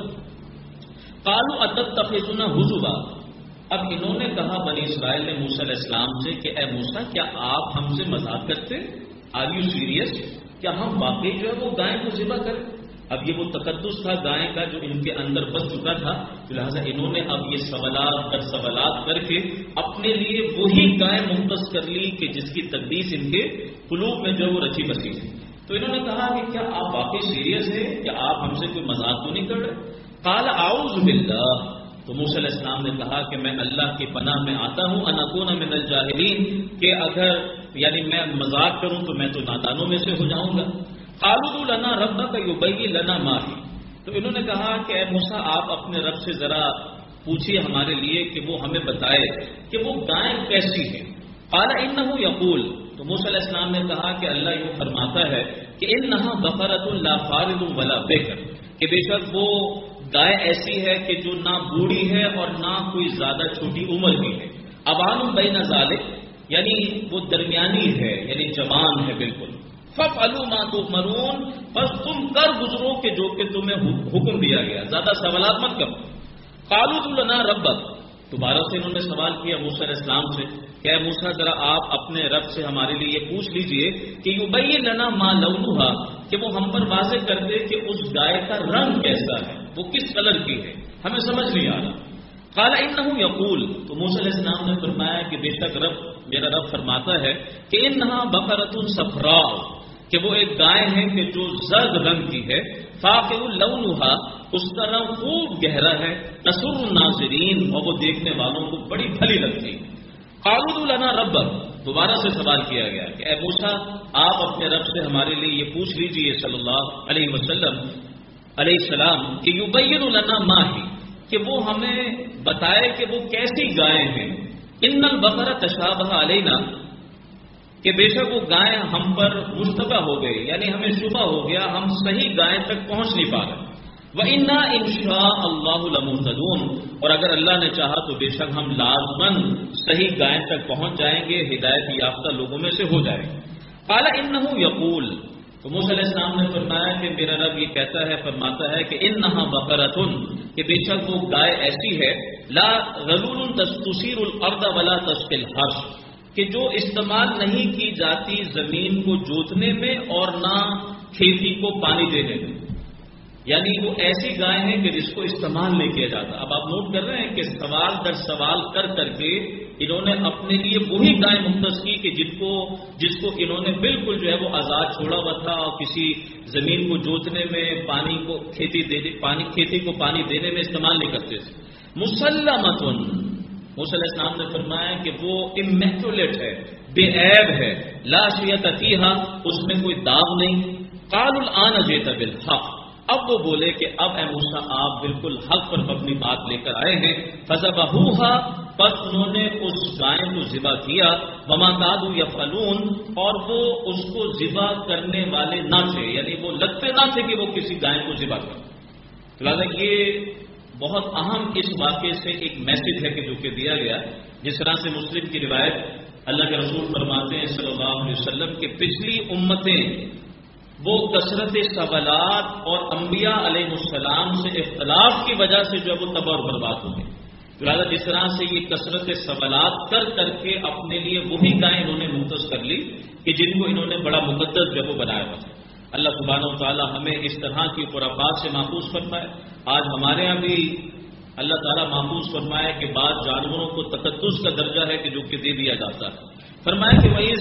قالوا اتتخذنا ہزوا، اب انہوں نے کہا بنی اسرائیل نے موسیٰ علیہ السلام سے کہ اے موسیٰ کیا آپ ہم سے مذاق کرتے؟ Are you serious? کیا ہم واقعی جو ہے وہ گائے کو ذبح کریں؟ اب یہ وہ تقدس تھا گائے کا جو ان کے اندر بس چکا تھا. لہٰذا انہوں نے اب یہ سوالات پر سوالات کر کے اپنے لیے وہی گائے مختص کر لی کہ جس کی تقدیس ان کے قلوب میں جو وہ رچی بسی تھی. تو انہوں نے کہا کہ کیا آپ واقعی سیریس ہیں؟ کیا آپ ہم سے کوئی مذاق تو نہیں کر رہے؟ قال اعوذ باللہ، تو موسیٰ علیہ السلام نے کہا کہ میں اللہ کی پناہ میں آتا ہوں ان اکون من الجاہلین، کہ اگر یعنی میں مذاق کروں تو میں تو نادانوں میں سے ہو جاؤں گا. قالوا لنا ربک یبین لنا ما ہی، تو انہوں نے کہا کہ اے موسیٰ آپ اپنے رب سے ذرا پوچھیے ہمارے لیے کہ وہ ہمیں بتائے کہ وہ گائے کیسی ہے. قال انه یقول، تو موسیٰ علیہ السلام نے کہا کہ اللہ یوں فرماتا ہے کہ انها بقرۃ لا فارض ولا بکر، کہ بے شک وہ گائے ایسی ہے کہ جو نہ بوڑھی ہے اور نہ کوئی زیادہ چھوٹی عمر کی ہے. ابان بین ذالک، یعنی وہ درمیانی ہے، یعنی جوان ہے بالکل. فَفْعَلُوا مَا تُؤْمَرُونَ، بس تم کر گزرو کہ جو کہ تمہیں حکم دیا گیا، زیادہ سوالات مت کرو. قَالُوا ادْعُ لَنَا رَبَّكَ، دوبارہ سے انہوں نے سوال کیا موسیٰ علیہ السلام سے کہ اے موسیٰ ذرا آپ اپنے رب سے ہمارے لیے یہ پوچھ لیجئے کہ یبین لنا ما لونها، کہ وہ ہم پر واضح کر دے کہ اس گائے کا رنگ کیسا ہے، وہ کس کلر کی ہے، ہمیں سمجھ نہیں آ رہا. قال انه یقول، تو موسیٰ علیہ السلام نے فرمایا کہ بے شک میرا رب فرماتا ہے کہ انها بقرۃ صفراء، کہ وہ ایک گائے ہے کہ جو زرد رنگ کی ہے. فاقع لونها، اس کا رنگ خوب گہرا ہے. تسر الناظرین، اور وہ دیکھنے والوں کو بڑی بھلی لگتی ہے. قالوا ادْعُ لنا ربک، دوبارہ سے سوال کیا گیا کہ اے موسیٰ آپ اپنے رب سے ہمارے لیے یہ پوچھ لیجئے صلی اللہ علیہ وسلم علیہ السلام کہ یبین لنا ما ہی، کہ وہ ہمیں بتائے کہ وہ کیسی گائے ہیں. ان البقرہ تشابہ علینا، کہ بے شک وہ گائے ہم پر مشتبہ ہو گئی، یعنی ہمیں شبہ ہو گیا، ہم صحیح گائے تک پہنچ نہیں پا رہے. وَإِنَّا إِن شَاءَ اللَّهُ لَمُهْتَدُونَ، اور اگر اللہ نے چاہا تو بے شک ہم لازماً صحیح گائے تک پہنچ جائیں گے، ہدایت یافتہ لوگوں میں سے ہو جائیں گے. قال إِنَّهُ يَقُولُ، تو موسیٰ علیہ السلام نے فرمایا کہ میرا رب یہ کہتا ہے، فرماتا ہے کہ إِنَّهَا بَقَرَةٌ، کہ بے شک وہ گائے ایسی ہے لا ذلول تثير الأرض ولا تسقي الحرث، کہ جو استعمال نہیں کی جاتی زمین کو جوتنے میں اور نہ کھیتی کو پانی دینے میں، یعنی وہ ایسی گائے ہیں کہ جس کو استعمال نہیں کیا جاتا. اب آپ نوٹ کر رہے ہیں کہ سوال در سوال کر کر کے انہوں نے اپنے لیے وہی گائے مختص کی کہ جس کو انہوں نے بالکل جو ہے وہ آزاد چھوڑا ہوا تھا اور کسی زمین کو جوتنے میں کھیتی کو پانی دینے میں استعمال نہیں کرتے تھے. مسلمتن، موسیٰ علیہ السلام نے فرمایا کہ وہ امیکولیٹ ہے، بے عیب ہے. لا شیۃ فیہا، اس میں کوئی داغ نہیں. قالوا الآن جئت بالحق، اب وہ بولے کہ اب اے موسیٰ آپ بالکل حق پر اپنی بات لے کر آئے ہیں. فذبحوها، پس انہوں نے اس گائے کو ذبح کیا. وما کادوا یفعلون، اور وہ اس کو ذبح کرنے والے نہ تھے، یعنی وہ لگتے نہ تھے کہ وہ کسی گائے کو ذبح کریں. لہٰذا یہ بہت اہم اس واقعے سے ایک میسج ہے کہ جو کہ دیا گیا. جس طرح سے مسلم کی روایت اللہ کے رسول فرماتے ہیں صلی اللہ علیہ وسلم کہ پچھلی امتیں وہ کثرت سوالات اور انبیاء علیہ السلام سے اختلاف کی وجہ سے جو ہے وہ تباہ اور برباد ہو گئے. لہٰذا جس طرح سے یہ کثرت سوالات کر کر کے اپنے لیے وہی گائے انہوں نے مختص کر لی کہ جن کو انہوں نے بڑا مقدس جو ہے وہ بنایا ہوا تھا. اللہ سبحانہ و تعالی ہمیں اس طرح کی خرافات سے محفوظ فرمائے. آج ہمارے یہاں بھی اللہ تعالیٰ محفوظ فرمائے کہ بعض جانوروں کو تقدس کا درجہ ہے کہ جو کہ دے دیا جاتا ہے. فرمایا کہ وَإِذْ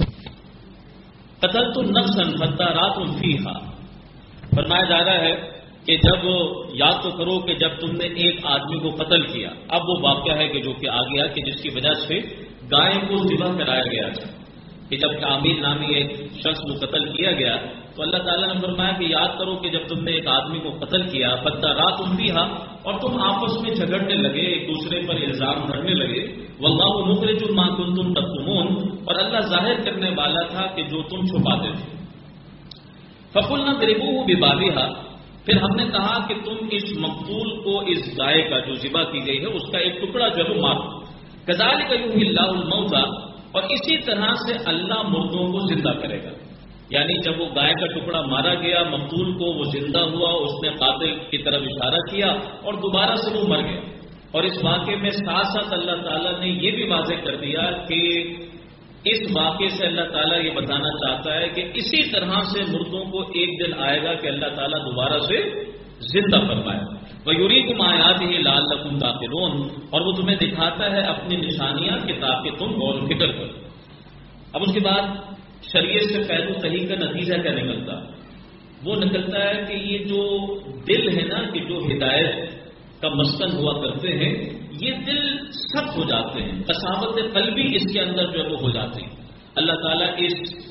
قَتَلْتُمْ نَفْسًا فَادَّارَأْتُمْ فِيهَا، فرمایا جا رہا ہے کہ جب یاد تو کرو کہ جب تم نے ایک آدمی کو قتل کیا. اب وہ واقعہ ہے کہ جو کہ آ گیا کہ جس کی وجہ سے گائے کو ذبح کرایا گیا تھا کہ جب کامل نامی ایک شخص کو قتل کیا گیا تو اللہ تعالیٰ نے فرمایا کہ یاد کرو کہ جب تم نے ایک آدمی کو قتل کیا فَادَّارَأْتُمْ فِيهَا، اور تم آپس میں جھگڑنے لگے، ایک دوسرے پر الزام دھرنے لگے. وَاللَّهُ مُخْرِجٌ مَا كُنتُمْ تَكْتُمُونَ، اور اللہ ظاہر کرنے والا تھا کہ جو تم چھپاتے تھے. فَقُلْنَا اضْرِبُوهُ بِبَابِهَا، پھر ہم نے کہا کہ تم اس مقتول کو، اس گائے کا جو ذبح کی گئی ہے اس کا ایک ٹکڑا جو ہے وہ مارو. كَذَلِكَ يُحْيِي اللَّهُ الْمَوْتَى، اور اسی طرح سے اللہ مردوں کو زندہ کرے گا. یعنی جب وہ گائے کا ٹکڑا مارا گیا مقتول کو، وہ زندہ ہوا، اس نے قاتل کی طرف اشارہ کیا اور دوبارہ سے وہ مر گیا. اور اس واقعے میں ساتھ ساتھ اللہ تعالیٰ نے یہ بھی واضح کر دیا کہ اس واقعے سے اللہ تعالیٰ یہ بتانا چاہتا ہے کہ اسی طرح سے مردوں کو ایک دن آئے گا کہ اللہ تعالیٰ دوبارہ سے زندہ فرمائے. وَيُرِيكُمْ آيَاتِهِ لَعَلَّكُمْ تَعْقِلُونَ، اور وہ تمہیں دکھاتا ہے اپنی نشانیاں کہ تاکہ تم غور و فکر کرو. اب اس کے بعد شریعت سے پہلو صحیح کا نتیجہ کیا نکلتا؟ وہ نکلتا ہے کہ یہ جو دل ہے نا، کہ جو ہدایت کا مسکن ہوا کرتے ہیں، یہ دل سخت ہو جاتے ہیں، قساوت قلبی اس کے اندر جو ہے وہ ہو جاتے ہیں۔ اللہ تعالیٰ اس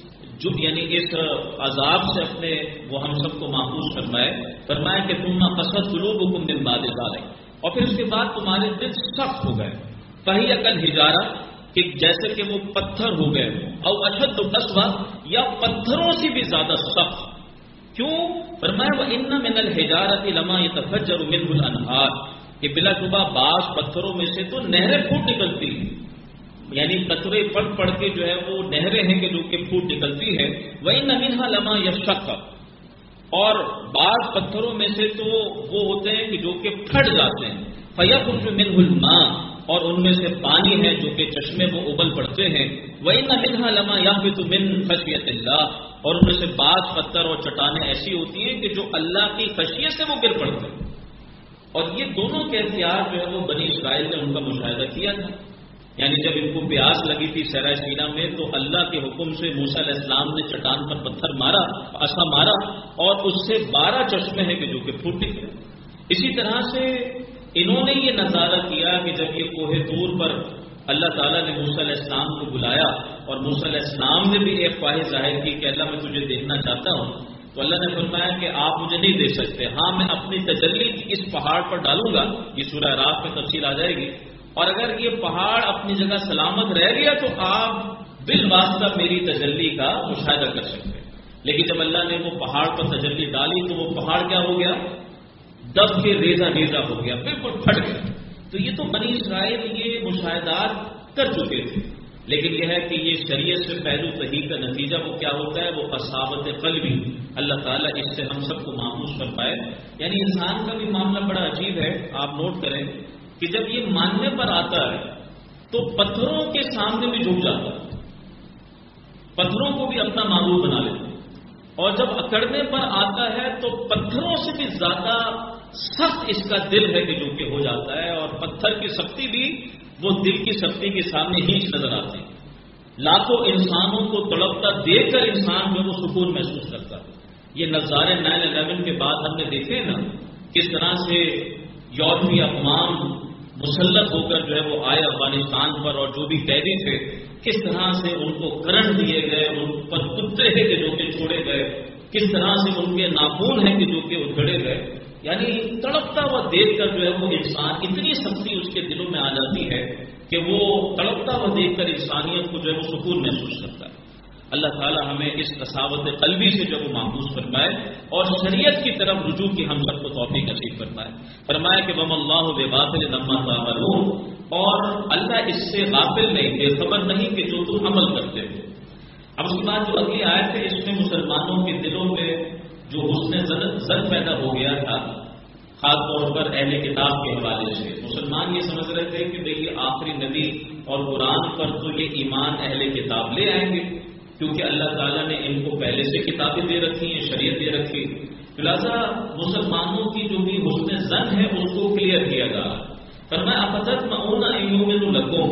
عذاب سے اپنے وہ ہم سب کو محفوظ فرمائے کہ ثم قست قلوبکم من بعد ذلک، اور پھر اس کے بعد تمہارے دل سخت ہو گئے، فہی کالحجارہ، کہ جیسے کہ وہ پتھر ہو گئے، او اشد قسوہ، یا پتھروں سے بھی زیادہ سخت۔ کیوں؟ فرمایا وَإِنَّ مِنَ الْحِجَارَةِ لَمَا يَتَفَجَّرُ مِنْهُ الْأَنْهَارُ، کہ بلا شبہ بعض پتھروں میں سے تو نہریں پھوٹ نکلتی ہیں، یعنی قطرے پڑ کے جو ہے وہ نہریں ہیں کہ جو کہ پھوٹ نکلتی ہے۔ وَإِنَّ مِنْهَا لَمَا يَشَّقُّ، اور بعض پتھروں میں سے تو وہ ہوتے ہیں کہ جو کہ پھٹ جاتے ہیں، فَيَخْرُجُ مِنْهُ الْمَاءُ، اور ان میں سے پانی ہے جو کہ چشمے وہ ابل پڑتے ہیں۔ وَإِنَّ مِنْهَا لَمَا يَهْبِطُ مِنْ خَشْيَةِ اللَّهِ، اور ان میں سے بعض پتھر اور چٹانیں ایسی ہوتی ہیں کہ جو اللہ کی خشیت سے وہ گر پڑتے ہیں۔ اور یہ دونوں کیفیات جو ہے وہ بنی اسرائیل نے ان کا مشاہدہ کیا تھا، یعنی جب ان کو پیاس لگی تھی صحرا سینا میں تو اللہ کے حکم سے موسیٰ علیہ السلام نے چٹان پر پتھر مارا، عصا مارا، اور اس سے 12 چشمے ہیں کہ جو کہ پھوٹ نکلے۔ اسی طرح سے انہوں نے یہ نظارہ کیا کہ جب یہ کوہ طور پر اللہ تعالیٰ نے موسیٰ علیہ السلام کو بلایا اور موسیٰ علیہ السلام نے بھی ایک خواہش ظاہر کی کہ اللہ میں تجھے دیکھنا چاہتا ہوں، تو اللہ نے فرمایا کہ آپ مجھے نہیں دیکھ سکتے، ہاں میں اپنی تجلی اس پہاڑ پر ڈالوں گا، یہ سورہ اعراف میں تفصیل آ جائے گی، اور اگر یہ پہاڑ اپنی جگہ سلامت رہ گیا تو آپ بالواسطہ میری تجلی کا مشاہدہ کر سکتے ہیں۔ لیکن جب اللہ نے وہ پہاڑ پر تجلی ڈالی تو وہ پہاڑ کیا ہو گیا؟ دب کے ریزہ ریزہ ہو گیا، بالکل پھٹ گیا۔ تو یہ تو بنی اسرائیل یہ مشاہدات کر چکے تھے، لیکن یہ ہے کہ یہ شریعت سے پہلو تحقیق کا نتیجہ وہ کیا ہوتا ہے؟ وہ قساوت قلبی۔ اللہ تعالیٰ اس سے ہم سب کو محفوظ کر پائے۔ یعنی انسان کا بھی معاملہ بڑا عجیب ہے، آپ نوٹ کریں کہ جب یہ ماننے پر آتا ہے تو پتھروں کے سامنے بھی جھک جاتا ہے، پتھروں کو بھی اپنا معبود بنا لیتا ہے، اور جب اکڑنے پر آتا ہے تو پتھروں سے بھی زیادہ سخت اس کا دل ہے کہ جو کہ ہو جاتا ہے، اور پتھر کی سختی بھی وہ دل کی سختی کے سامنے ہیچ نظر آتی ہے۔ لاکھوں انسانوں کو تڑپتا دیکھ کر انسان جو وہ سکون محسوس کرتا ہے۔ یہ نظارے 9/11 کے بعد ہم نے دیکھے نا کس طرح سے یورپی اقوام مسلط ہو کر جو ہے وہ آئے افغانستان پر، اور جو بھی قیدی تھے کس طرح سے ان کو کرنٹ دیے گئے، ان پر کتے ہیں کہ جو کہ چھوڑے گئے، کس طرح سے ان کے ناخون ہیں کہ جو کہ ادھڑے گئے۔ یعنی تڑپتا ہوا دیکھ کر جو ہے وہ انسان اتنی سختی اس کے دلوں میں آ جاتی ہے کہ وہ تڑپتا ہوا دیکھ کر انسانیت کو جو ہے وہ سکون محسوس کرتا ہے۔ اللہ تعالی ہمیں اس قساوت قلبی سے جب وہ محفوظ فرمائے اور شریعت کی طرف رجوع کی ہم سب کو توفیق نصیب فرمائے۔ فرمایا کہ وَمَا اللَّهُ بِغَافِلٍ عَمَّا تَعْمَلُونَ، اور اللہ اس سے غافل نہیں، بے خبر نہیں کہ جو تم عمل کرتے ہو۔ اب اس کے بعد جو اگلی آیت ہے اس میں مسلمانوں کے دلوں میں جو حسن زن پیدا ہو گیا تھا، خاص طور پر اہل کتاب کے حوالے سے مسلمان یہ سمجھ رہے تھے کہ دیکھیے آخری نبی اور قرآن پر تو یہ ایمان اہل کتاب لے آئیں گے، کیونکہ اللہ تعالیٰ نے ان کو پہلے سے کتابیں دے رکھی ہیں، شریعت دے رکھی، لہٰذا مسلمانوں کی جو بھی حسن زن ہے اس کو کلیئر کیا جا رہا۔ فرمایا افتطمعون ان یؤمنوا لکم،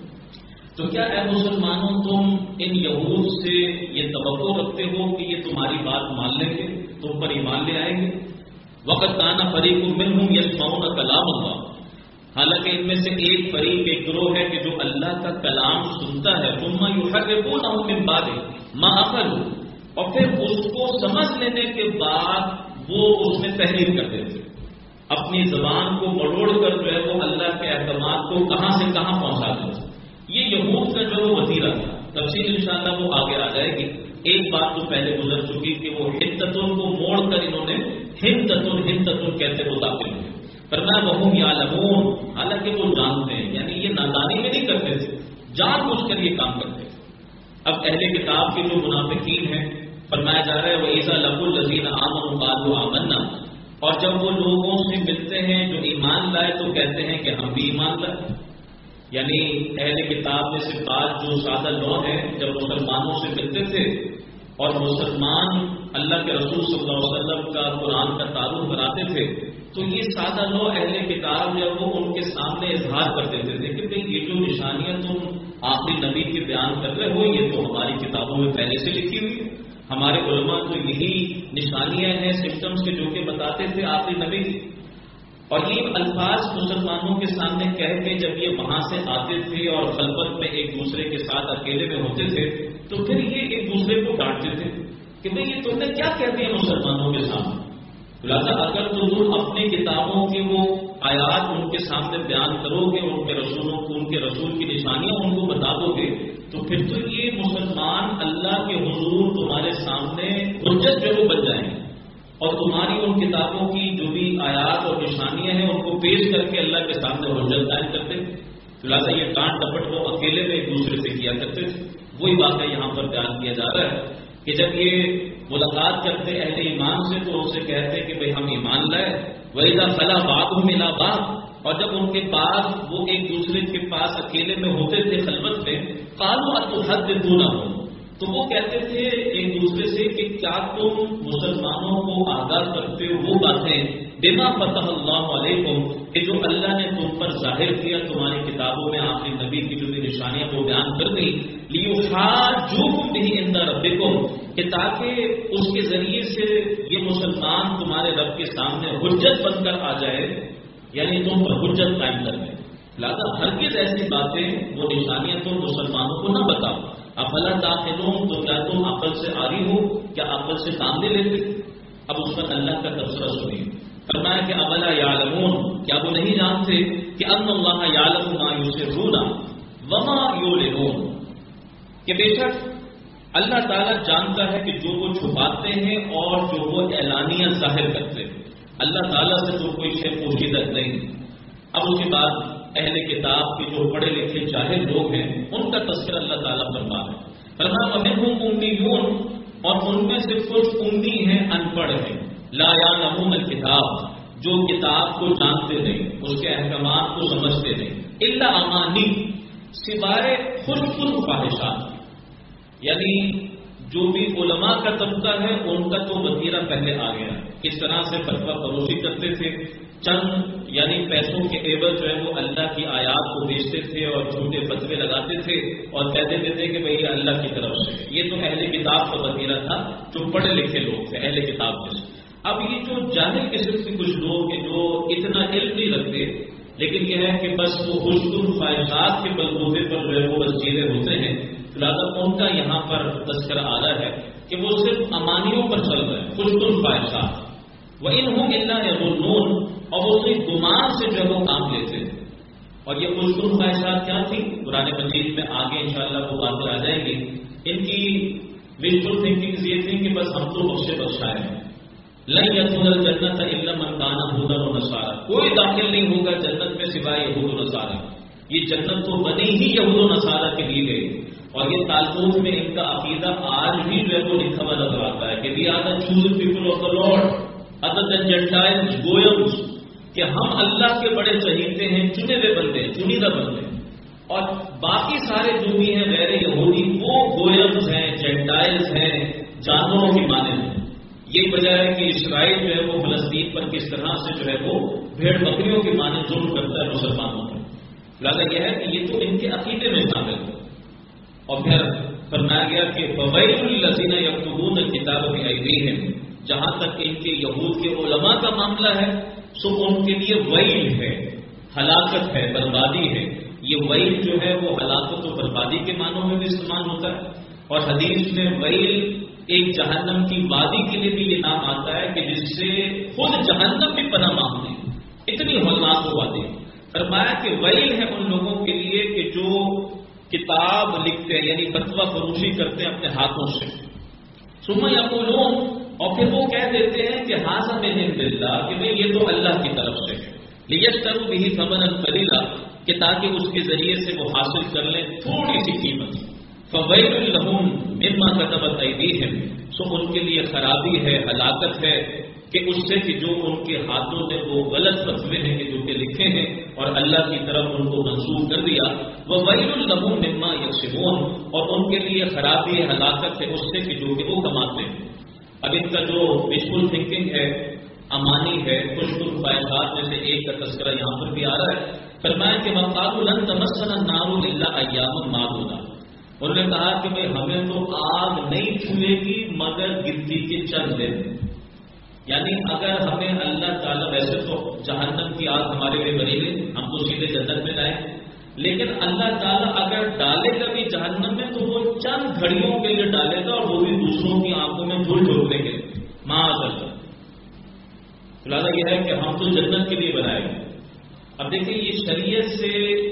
تو کیا اے مسلمانوں تم ان یہود سے یہ توقع رکھتے ہو کہ یہ تمہاری بات مان لیں گے، تم پر ایمان لے آئیں گے؟ وقد کان فریق منہم یسمعون کلام اللہ، حالانکہ ان میں سے ایک فریق ایک گروہ ہے کہ جو اللہ کا کلام سنتا ہے، ثم یحرفونہ من بعد ما عقلوا، اور پھر اس کو سمجھ لینے کے بعد وہ اس میں تحریف کر دیتے، اپنی زبان کو مڑوڑ کر جو ہے وہ اللہ کے احکامات کو کہاں سے کہاں پہنچا دیتے۔ یہ یہود کا جو وزیرہ تھا، تفصیل انشاءاللہ وہ آگے آ جائے گی۔ ایک بات تو پہلے گزر چکی کہ وہ ہندتن کو موڑ کر انہوں نے ہندتن کہتے وہ داخل ہوئے۔ فرمایا وہم یعلمون، حالانکہ وہ جانتے ہیں، یعنی یہ نادانی میں نہیں کرتے تھے، جان بوجھ کر یہ کام کرتے تھے۔ اب اہل کتاب کے جو منافقین ہیں فرمایا جا رہا ہے وَإِذَا لَقُوا الَّذِينَ آمَنُوا قَالُوا آمَنَّا، اور جب وہ لوگوں سے ملتے ہیں جو ایمان لائے تو کہتے ہیں کہ ہم بھی ایمان لائے۔ یعنی اہل کتاب میں سے بعض جو سادہ لوگ ہیں جب مسلمانوں سے ملتے تھے اور مسلمان اللہ کے رسول صلی اللہ علیہ وسلم کا قرآن کا تعارف کراتے تھے تو یہ سادہ لوگ اہل کتاب جب وہ ان کے سامنے اظہار کر دیتے تھے کہ یہ جو نشانیاں تم آخری نبی کے بیان کر رہے ہو یہ تو ہماری کتابوں میں پہلے سے لکھی ہوئی ہے، ہمارے علماء تو یہی نشانیاں ہیں سمٹمز کے جو کہ بتاتے تھے آخری نبی کی۔ اور یہ الفاظ مسلمانوں کے سامنے کہہ کے جب یہ وہاں سے آتے تھے اور خلوت میں ایک دوسرے کے ساتھ اکیلے میں ہوتے تھے تو پھر یہ ایک دوسرے کو ڈانٹتے تھے کہ بھئی یہ تم نے کیا کہتے ہیں مسلمانوں کے سامنے. لہٰذا اگر تم اپنی کتابوں کی وہ آیات ان کے سامنے بیان کرو گے، ان کے رسولوں کو، ان کے رسول کی نشانیاں ان کو بتا دو گے، تو پھر تو یہ مسلمان اللہ کے حضور تمہارے سامنے حجت جو وہ بن جائیں گے، اور تمہاری ان کتابوں کی جو بھی آیات اور نشانیاں ہیں ان کو پیش کر کے اللہ کے سامنے حجت قائم کرتے. لہٰذا یہ ڈانٹ ڈپٹ وہ اکیلے میں ایک دوسرے سے کیا کرتے تھے. وہی واقعہ یہاں پر بیان کیا جا رہا ہے کہ جب یہ ملاقات کرتے اہل ایمان سے تو ان سے کہتے کہ بھئی ہم ایمان لائے. وَإِذَا خَلَا بَعْضُهُمْ إِلَىٰ بَعْضٍ، اور جب ان کے پاس وہ ایک دوسرے کے پاس اکیلے میں ہوتے تھے خلوت میں، قَالُوا أَتُحَدِّثُونَهُمْ، تو وہ کہتے تھے ایک دوسرے سے کہ کیا تم مسلمانوں کو آگاہ کرتے ہو وہ باتیں بما فتح اللہ علیکم، کہ جو اللہ نے تم پر ظاہر کیا تمہاری کتابوں میں آخری نبی کی جو بھی نشانیاں وہ بیان کر دی، لیحاجوکم بہ عند ربکم، کہ تاکہ اس کے ذریعے سے یہ مسلمان تمہارے رب کے سامنے حجت بن کر آ جائے، یعنی تم پر حجت قائم کر دیں. لہٰذا ہرگز ایسی باتیں وہ نشانیاں تم مسلمانوں کو نہ بتاؤ. افلا تعقلون، تو کیا تم عقل سے عاری ہو، کیا عقل سے کام نہیں لیتے؟ اب اس پر اللہ کا تبصرہ سنیے. فرمایا کہ افلا یعلمون، کیا وہ نہیں جانتے کہ ان اللہ یعلم ما یسرون وما یعلنون، کہ بے شک اللہ تعالیٰ جانتا ہے کہ جو وہ چھپاتے ہیں اور جو وہ اعلانیہ ظاہر کرتے ہیں. اللہ تعالیٰ سے تو کوئی شے پوشیدہ نہیں. اب اس کے بعد اہل کتاب کے جو پڑھے لکھے جاہل لوگ ہیں ان کا تذکرہ اللہ تعالیٰ فرما ہے. فرمایا ومنہم امیون، اور ان میں سے کچھ امی ہیں، ان پڑھ ہیں، لا یعلمون الکتاب، جو کتاب کو جانتے نہیں، اس کے احکامات کو سمجھتے نہیں، الا امانی، سوائے خشک الخواہشات. یعنی جو بھی علماء کا طبقہ ہے ان کا تو وتیرہ پہلے آ گیا. کس طرح سے فتویٰ فروشی کرتے تھے، چند یعنی پیسوں کے عوض جو ہے وہ اللہ کی آیات کو بیچتے تھے اور جھوٹے فتوے لگاتے تھے اور کہتے تھے کہ بھئی یہ اللہ کی طرف سے. یہ تو اہل کتاب کا وتیرہ تھا جو پڑھے لکھے لوگ تھے اہل کتاب میں سے. اب یہ جو جاہل قسم کے کچھ لوگ ہیں جو اتنا علم نہیں رکھتے، لیکن یہ ہے کہ بس وہ خشک الخواہشات کے بلبوتے پر جو ہے وہ بس جیرے ہوتے ہیں. لہٰذا ان کا یہاں پر تذکرہ آ رہا ہے کہ وہ صرف امانیوں پر چل رہے ہیں، خشک الخواہشات. وَإِنْهُمْ إِلَّا يَظُنُّونَ، اور وہ صرف گمان سے جو ہے وہ کام لیتے ہیں. اور یہ خشک الخواہشات کیا تھی؟ قرآن مجید میں آگے انشاءاللہ وہ باتیں آ جائیں گی. ان کی ویژول تھنکنگ یہ تھی کہ بس ہم تو بخشائے ہیں. لن يدخل الجنت الا من كان هودا ونصارى، کوئی داخل نہیں ہوگا جنت میں سوائے یہود و نصارہ. یہ جنت تو بنی ہی یہود و نصارہ کے لیے گئی. اور یہ تالمود میں ان کا عقیدہ آج بھی جو ہے وہ لکھا ہوا نظر آتا ہے کہ we are the chosen people of the Lord other than gentiles گویمز، کہ ہم اللہ کے بڑے چہیتے ہیں، چنے ہوئے بندے، چنیدہ بندے. اور باقی سارے جو بھی ہیں غیر یہودی وہ گویمز ہیں، جینٹائلز ہیں، جانوروں کی مانند ہیں. یہ وجہ ہے کہ اسرائیل جو ہے وہ فلسطین پر کس طرح سے جو ہے وہ بھیڑ بکریوں کی مانند ظلم کرتا ہے مسلمانوں پر. لہٰذا یہ ہے کہ یہ تو ان کے عقیدے میں شامل ہے. اور پھر فرمایا گیا کہ فَوَيْلٌ لِّلَّذِينَ يَكْتُبُونَ الْكِتَابَ بِأَيْدِيهِمْ، جہاں تک ان کے یہود کے علماء کا معاملہ ہے سو ان کے لیے ویل ہے، ہلاکت ہے، بربادی ہے. یہ ویل جو ہے وہ ہلاکت و بربادی کے معنوں میں بھی استعمال ہوتا ہے. اور حدیث میں ویل ایک جہنم کی وادی کے لیے بھی یہ نام آتا ہے کہ جس سے خود جہنم بھی پناہ مانگتے ہیں، اتنی ہولناک وہ وادی. فرمایا کہ ویل ہے ان لوگوں کے لیے کہ جو کتاب لکھتے ہیں یعنی فتویٰ فروشی کرتے ہیں اپنے ہاتھوں سے. ثم یقولون، اور پھر وہ کہہ دیتے ہیں کہ ھذا من عند اللہ، کہ بھئی یہ تو اللہ کی طرف سے ہے. لیشتروا بہ ثمنا قلیلا، کہ تاکہ اس کے ذریعے سے وہ حاصل کر لیں تھوڑی سی قیمت. فویل لہم مما کتبت ایدیہم، سو ان کے لیے خرابی ہے، ہلاکت ہے کہ اس سے کہ جو ان کے ہاتھوں نے وہ غلط فتوے ہیں کہ جو کہ لکھے ہیں اور اللہ کی طرف ان کو منسوخ کر دیا. وَوَيْلٌ لَهُم مِّمَّا يَكْسِبُونَ، اور ان کے لیے خرابی ہے، ہلاکت ہے اس سے کہ جو کہ وہ کماتے ہیں. اب ان کا جو ویژول تھنکنگ ہے، امانی ہے، خشک الخواہشات میں سے ایک کا تذکرہ یہاں پر بھی آ رہا ہے. فرمایا کہ وَقَالُوا لَن تَمَسَّنَا النَّارُ إِلَّا أَيَّامًا مَّعْدُودَةً، انہوں نے کہا کہ بھئی ہمیں تو آگ نہیں چھوئے گی مگر گنتی کے چند دن. یعنی اگر ہمیں اللہ تعالیٰ، ویسے تو جہنم کی آگ ہمارے لیے بنی گئی، ہم کو سیدھے جنت میں لائیں، لیکن اللہ تعالیٰ اگر ڈالے گا بھی جہنم میں تو وہ چند گھڑیوں کے لیے ڈالے گا، اور وہ بھی دوسروں کی آنکھوں میں دھول جھونکنے کے لیے، معاذ اللہ۔ لہٰذا یہ ہے کہ ہم تو جنت کے لیے بنائے گئے۔ اب دیکھیں یہ شریعت سے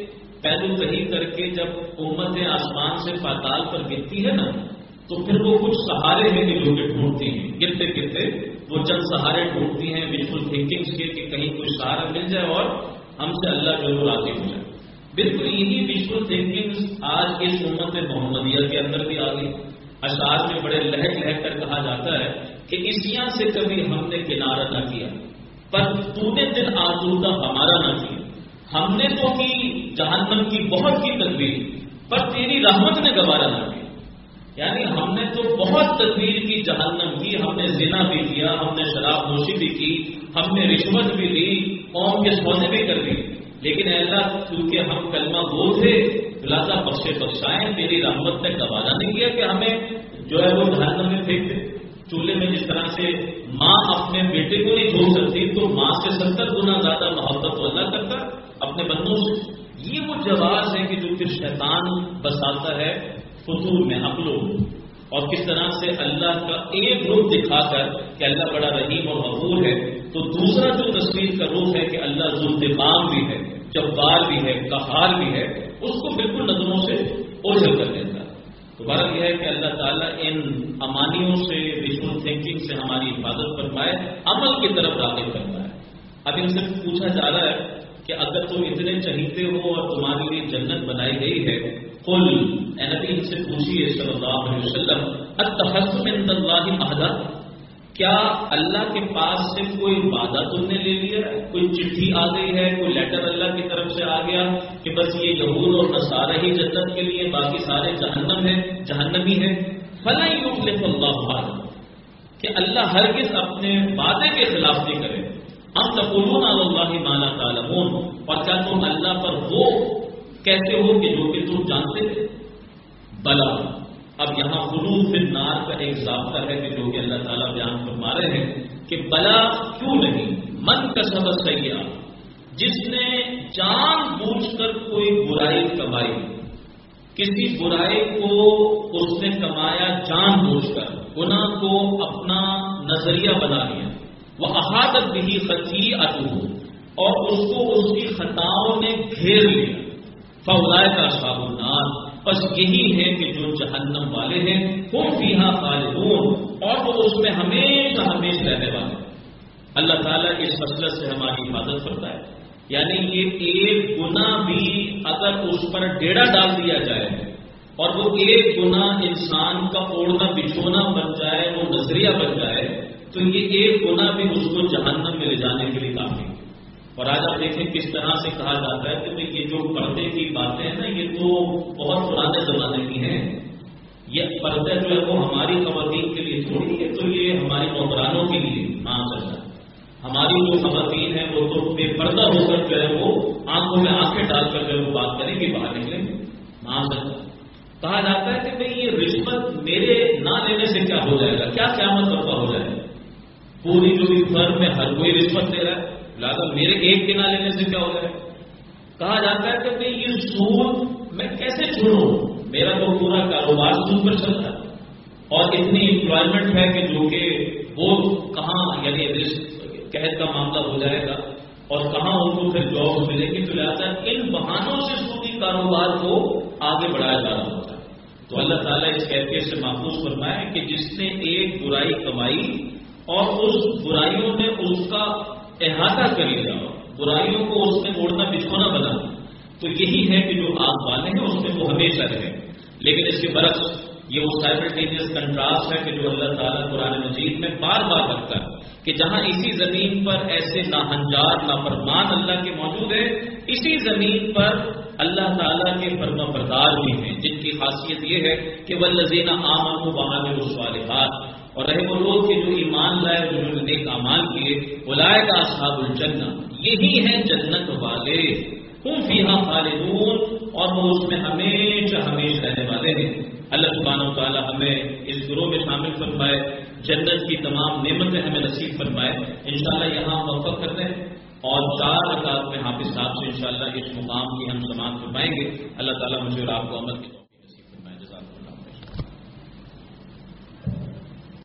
پہلو کہی کر کے جب امتیں آسمان سے پاتال پر گرتی ہے نا، تو پھر وہ کچھ سہارے ہیں کہ جو کہ ڈھونڈتی ہیں، گرتے گرتے وہ چند سہارے ڈھونڈتی ہیں ویژول تھنکنگس کے کہ کہیں کوئی سہارا مل جائے اور ہم سے اللہ جو راضی ہو جائے۔ بالکل یہی ویژول تھنکنگس آج اس امت محمدیہ کے اندر بھی آ گئی۔ اشعار میں بڑے لہج لہج کر کہا جاتا ہے کہ عیسیاں سے کبھی ہم نے کنارہ نہ کیا، پر تو نے دل آزودہ ہمارا نہ کیا۔ ہم نے تو کی جہنم کی بہت کی تدبیر، پر تیری رحمت نے گوارا نہ کیا۔ یعنی ہم نے تو بہت تدبیر کی جہنم کی، ہم نے زنا بھی کیا، ہم نے شراب نوشی بھی کی، ہم نے رشوت بھی لی، قوم کے سونے بھی کر دی، لیکن اے اللہ کیونکہ ہم کلمہ گو تھے لہٰذا بخشے بخشائیں، تیری رحمت نے گوارا نہیں کیا کہ ہمیں جو ہے وہ جہنم میں پھینک دے۔ چولہے میں جس طرح سے ماں اپنے بیٹے کو نہیں چھوڑ سکتی، تو ماں سے 70 گنا زیادہ محبت تو اللہ کرتا اپنے بندوں سے۔ یہ وہ جواز ہے کہ جو پھر شیطان بساتا ہے فطور میں عقلوں، اور کس طرح سے اللہ کا ایک روپ دکھا کر کہ اللہ بڑا رحیم اور غفور ہے، تو دوسرا جو تصویر کا روپ ہے کہ اللہ ذو انتقام بھی ہے، جبار بھی ہے، قہار بھی ہے، اس کو بالکل نظروں سے اوجھل کر دیتا ہے۔ تو بات یہ ہے کہ اللہ تعالیٰ ان امانیوں سے، ویژول تھنکنگ سے ہماری حفاظت فرمائے، عمل کی طرف راغب کرتا ہے۔ اب ان سے پوچھا جا رہا ہے کہ اگر تم اتنے چہیتے ہو اور تمہارے لیے جنت بنائی گئی ہے، قل اے نبی ان سے پوچھیے صلی اللہ علیہ وسلم، اتخذتم عند اللہ عہدا، کیا اللہ کے پاس سے کوئی وعدہ تم نے لے لیا، کوئی چٹھی آ گئی ہے، کوئی لیٹر اللہ کی طرف سے آ گیا کہ بس یہ یہود اور نصارہ ہی جنت کے لیے، باقی سارے جہنم ہے، جہنمی ہے؟ فلا یخلف اللہ وعدہ، کہ اللہ ہرگز اپنے وعدے کے خلاف نہیں کرے۔ ام تقولون علی اللہ ما لا تعلمون، اور کیا تم اللہ پر وہ کہتے ہو کہ جو کہ تم جانتے تھے؟ بلا، اب یہاں خلود فی النار کا ایک ضابطہ ہے کہ جو کہ اللہ تعالیٰ بیان فرما رہے ہیں کہ بلا کیوں نہیں، من کسب سیئہ، جس نے جان بوجھ کر کوئی برائی کمائی، کسی برائی کو اس نے کمایا جان بوجھ کر، گناہ کو اپنا نظریہ بنا لیا، وہ احاطت بہ خطیئتہ، اور اس کو اس کی خطاؤں نے گھیر لیا، فاولئک اصحاب النار، بس یہی ہے کہ جو جہنم والے ہیں، ہم فیہا خالدون، اور وہ اس میں ہمیشہ ہمیشہ رہنے والے ہیں۔ اللہ تعالیٰ اس مسئلہ سے ہماری حفاظت کرتا ہے، یعنی یہ ایک گناہ بھی اگر اس پر ڈیڑا ڈال دیا جائے اور وہ ایک گناہ انسان کا اوڑھنا بچھونا بن جائے، وہ نظریہ بن جائے، تو یہ ایک گناہ بھی اس کو جہنم میں لے جانے کے لیے کافی ہے۔ اور آج آپ دیکھیں کس طرح سے کہا جاتا ہے کہ یہ جو پردے کی باتیں ہیں نا، یہ تو بہت پرانے زمانے کی ہیں، یہ پردہ جو ہے وہ ہماری خواتین کے لیے تھوڑی ہے، تو یہ ہماری محترموں کے لیے عام چلتا ہے۔ ہماری جو خواتین ہیں وہ تو بے پردہ ہو کر جو ہے وہ آنکھوں میں آنکھیں ڈال کر جو ہے وہ بات کریں گے، باہر نکلیں گے، عام چلتا ہے۔ کہا جاتا ہے کہ بھئی یہ رشوت میرے نہ لینے سے کیا ہو جائے گا، کیا قیامت برپا ہو جائے گا؟ پوری جو بھی فرم میں ہر کوئی رشوت لے رہا ہے، لہٰذا میرے ایک کے نہ لینے سے کیا ہو جائے؟ کہا جاتا ہے کہ بھئی یہ سود میں کیسے چھوڑوں، میرا تو پورا کاروبار سود پر چلتا ہے، اور اتنی امپلائمنٹ ہے کہ جو کہ وہ کہاں یعنی قحط کا معاملہ ہو جائے گا اور کہاں ان کو پھر جاب ملے گی، تو لہٰذا ان بہانوں سے سودی کاروبار کو آگے بڑھایا جا رہا ہوتا ہے۔ تو اللہ تعالیٰ اس کیفیت سے محفوظ فرمائے کہ جس نے ایک برائی کمائی اور اس برائیوں نے اس کا احاطہ کر لیا، برائیوں کو اس نے اوڑھنا بچھونا بنا، تو یہی ہے کہ جو آگ والے ہیں اس میں وہ ہمیشہ رہے۔ لیکن اس کے برعکس یہ وہ سائملٹینیس کنٹراسٹ ہے کہ جو اللہ تعالیٰ قرآن مجید میں بار بار رکھتا ہے کہ جہاں اسی زمین پر ایسے ناہنجار نافرمان اللہ کے موجود ہیں، اسی زمین پر اللہ تعالیٰ کے فرما بردار بھی ہیں، جن کی خاصیت یہ ہے کہ والذین آمنوا وعملوا الصالحات، اور رہے وہ لوگ کہ جو ایمان لائے، جنہوں نے نیک اعمال کیے، اولئک اصحاب الجنہ، یہی ہیں جنت والے، ہم فیہا خالدون، اور وہ اس میں ہمیشہ ہمیشہ رہنے والے ہیں۔ اللہ سبحانہ و تعالی ہمیں اس گروہ میں شامل فرمائے، جنت کی تمام نعمتیں ہمیں نصیب فرمائے. انشاءاللہ یہاں موقف کرتے ہیں اور 4 رکعات میں حافظ صاحب سے انشاءاللہ اس مقام کی ہم سماعت فرمائیں گے. اللہ تعالیٰ مجھے اور آپ کو عمل کی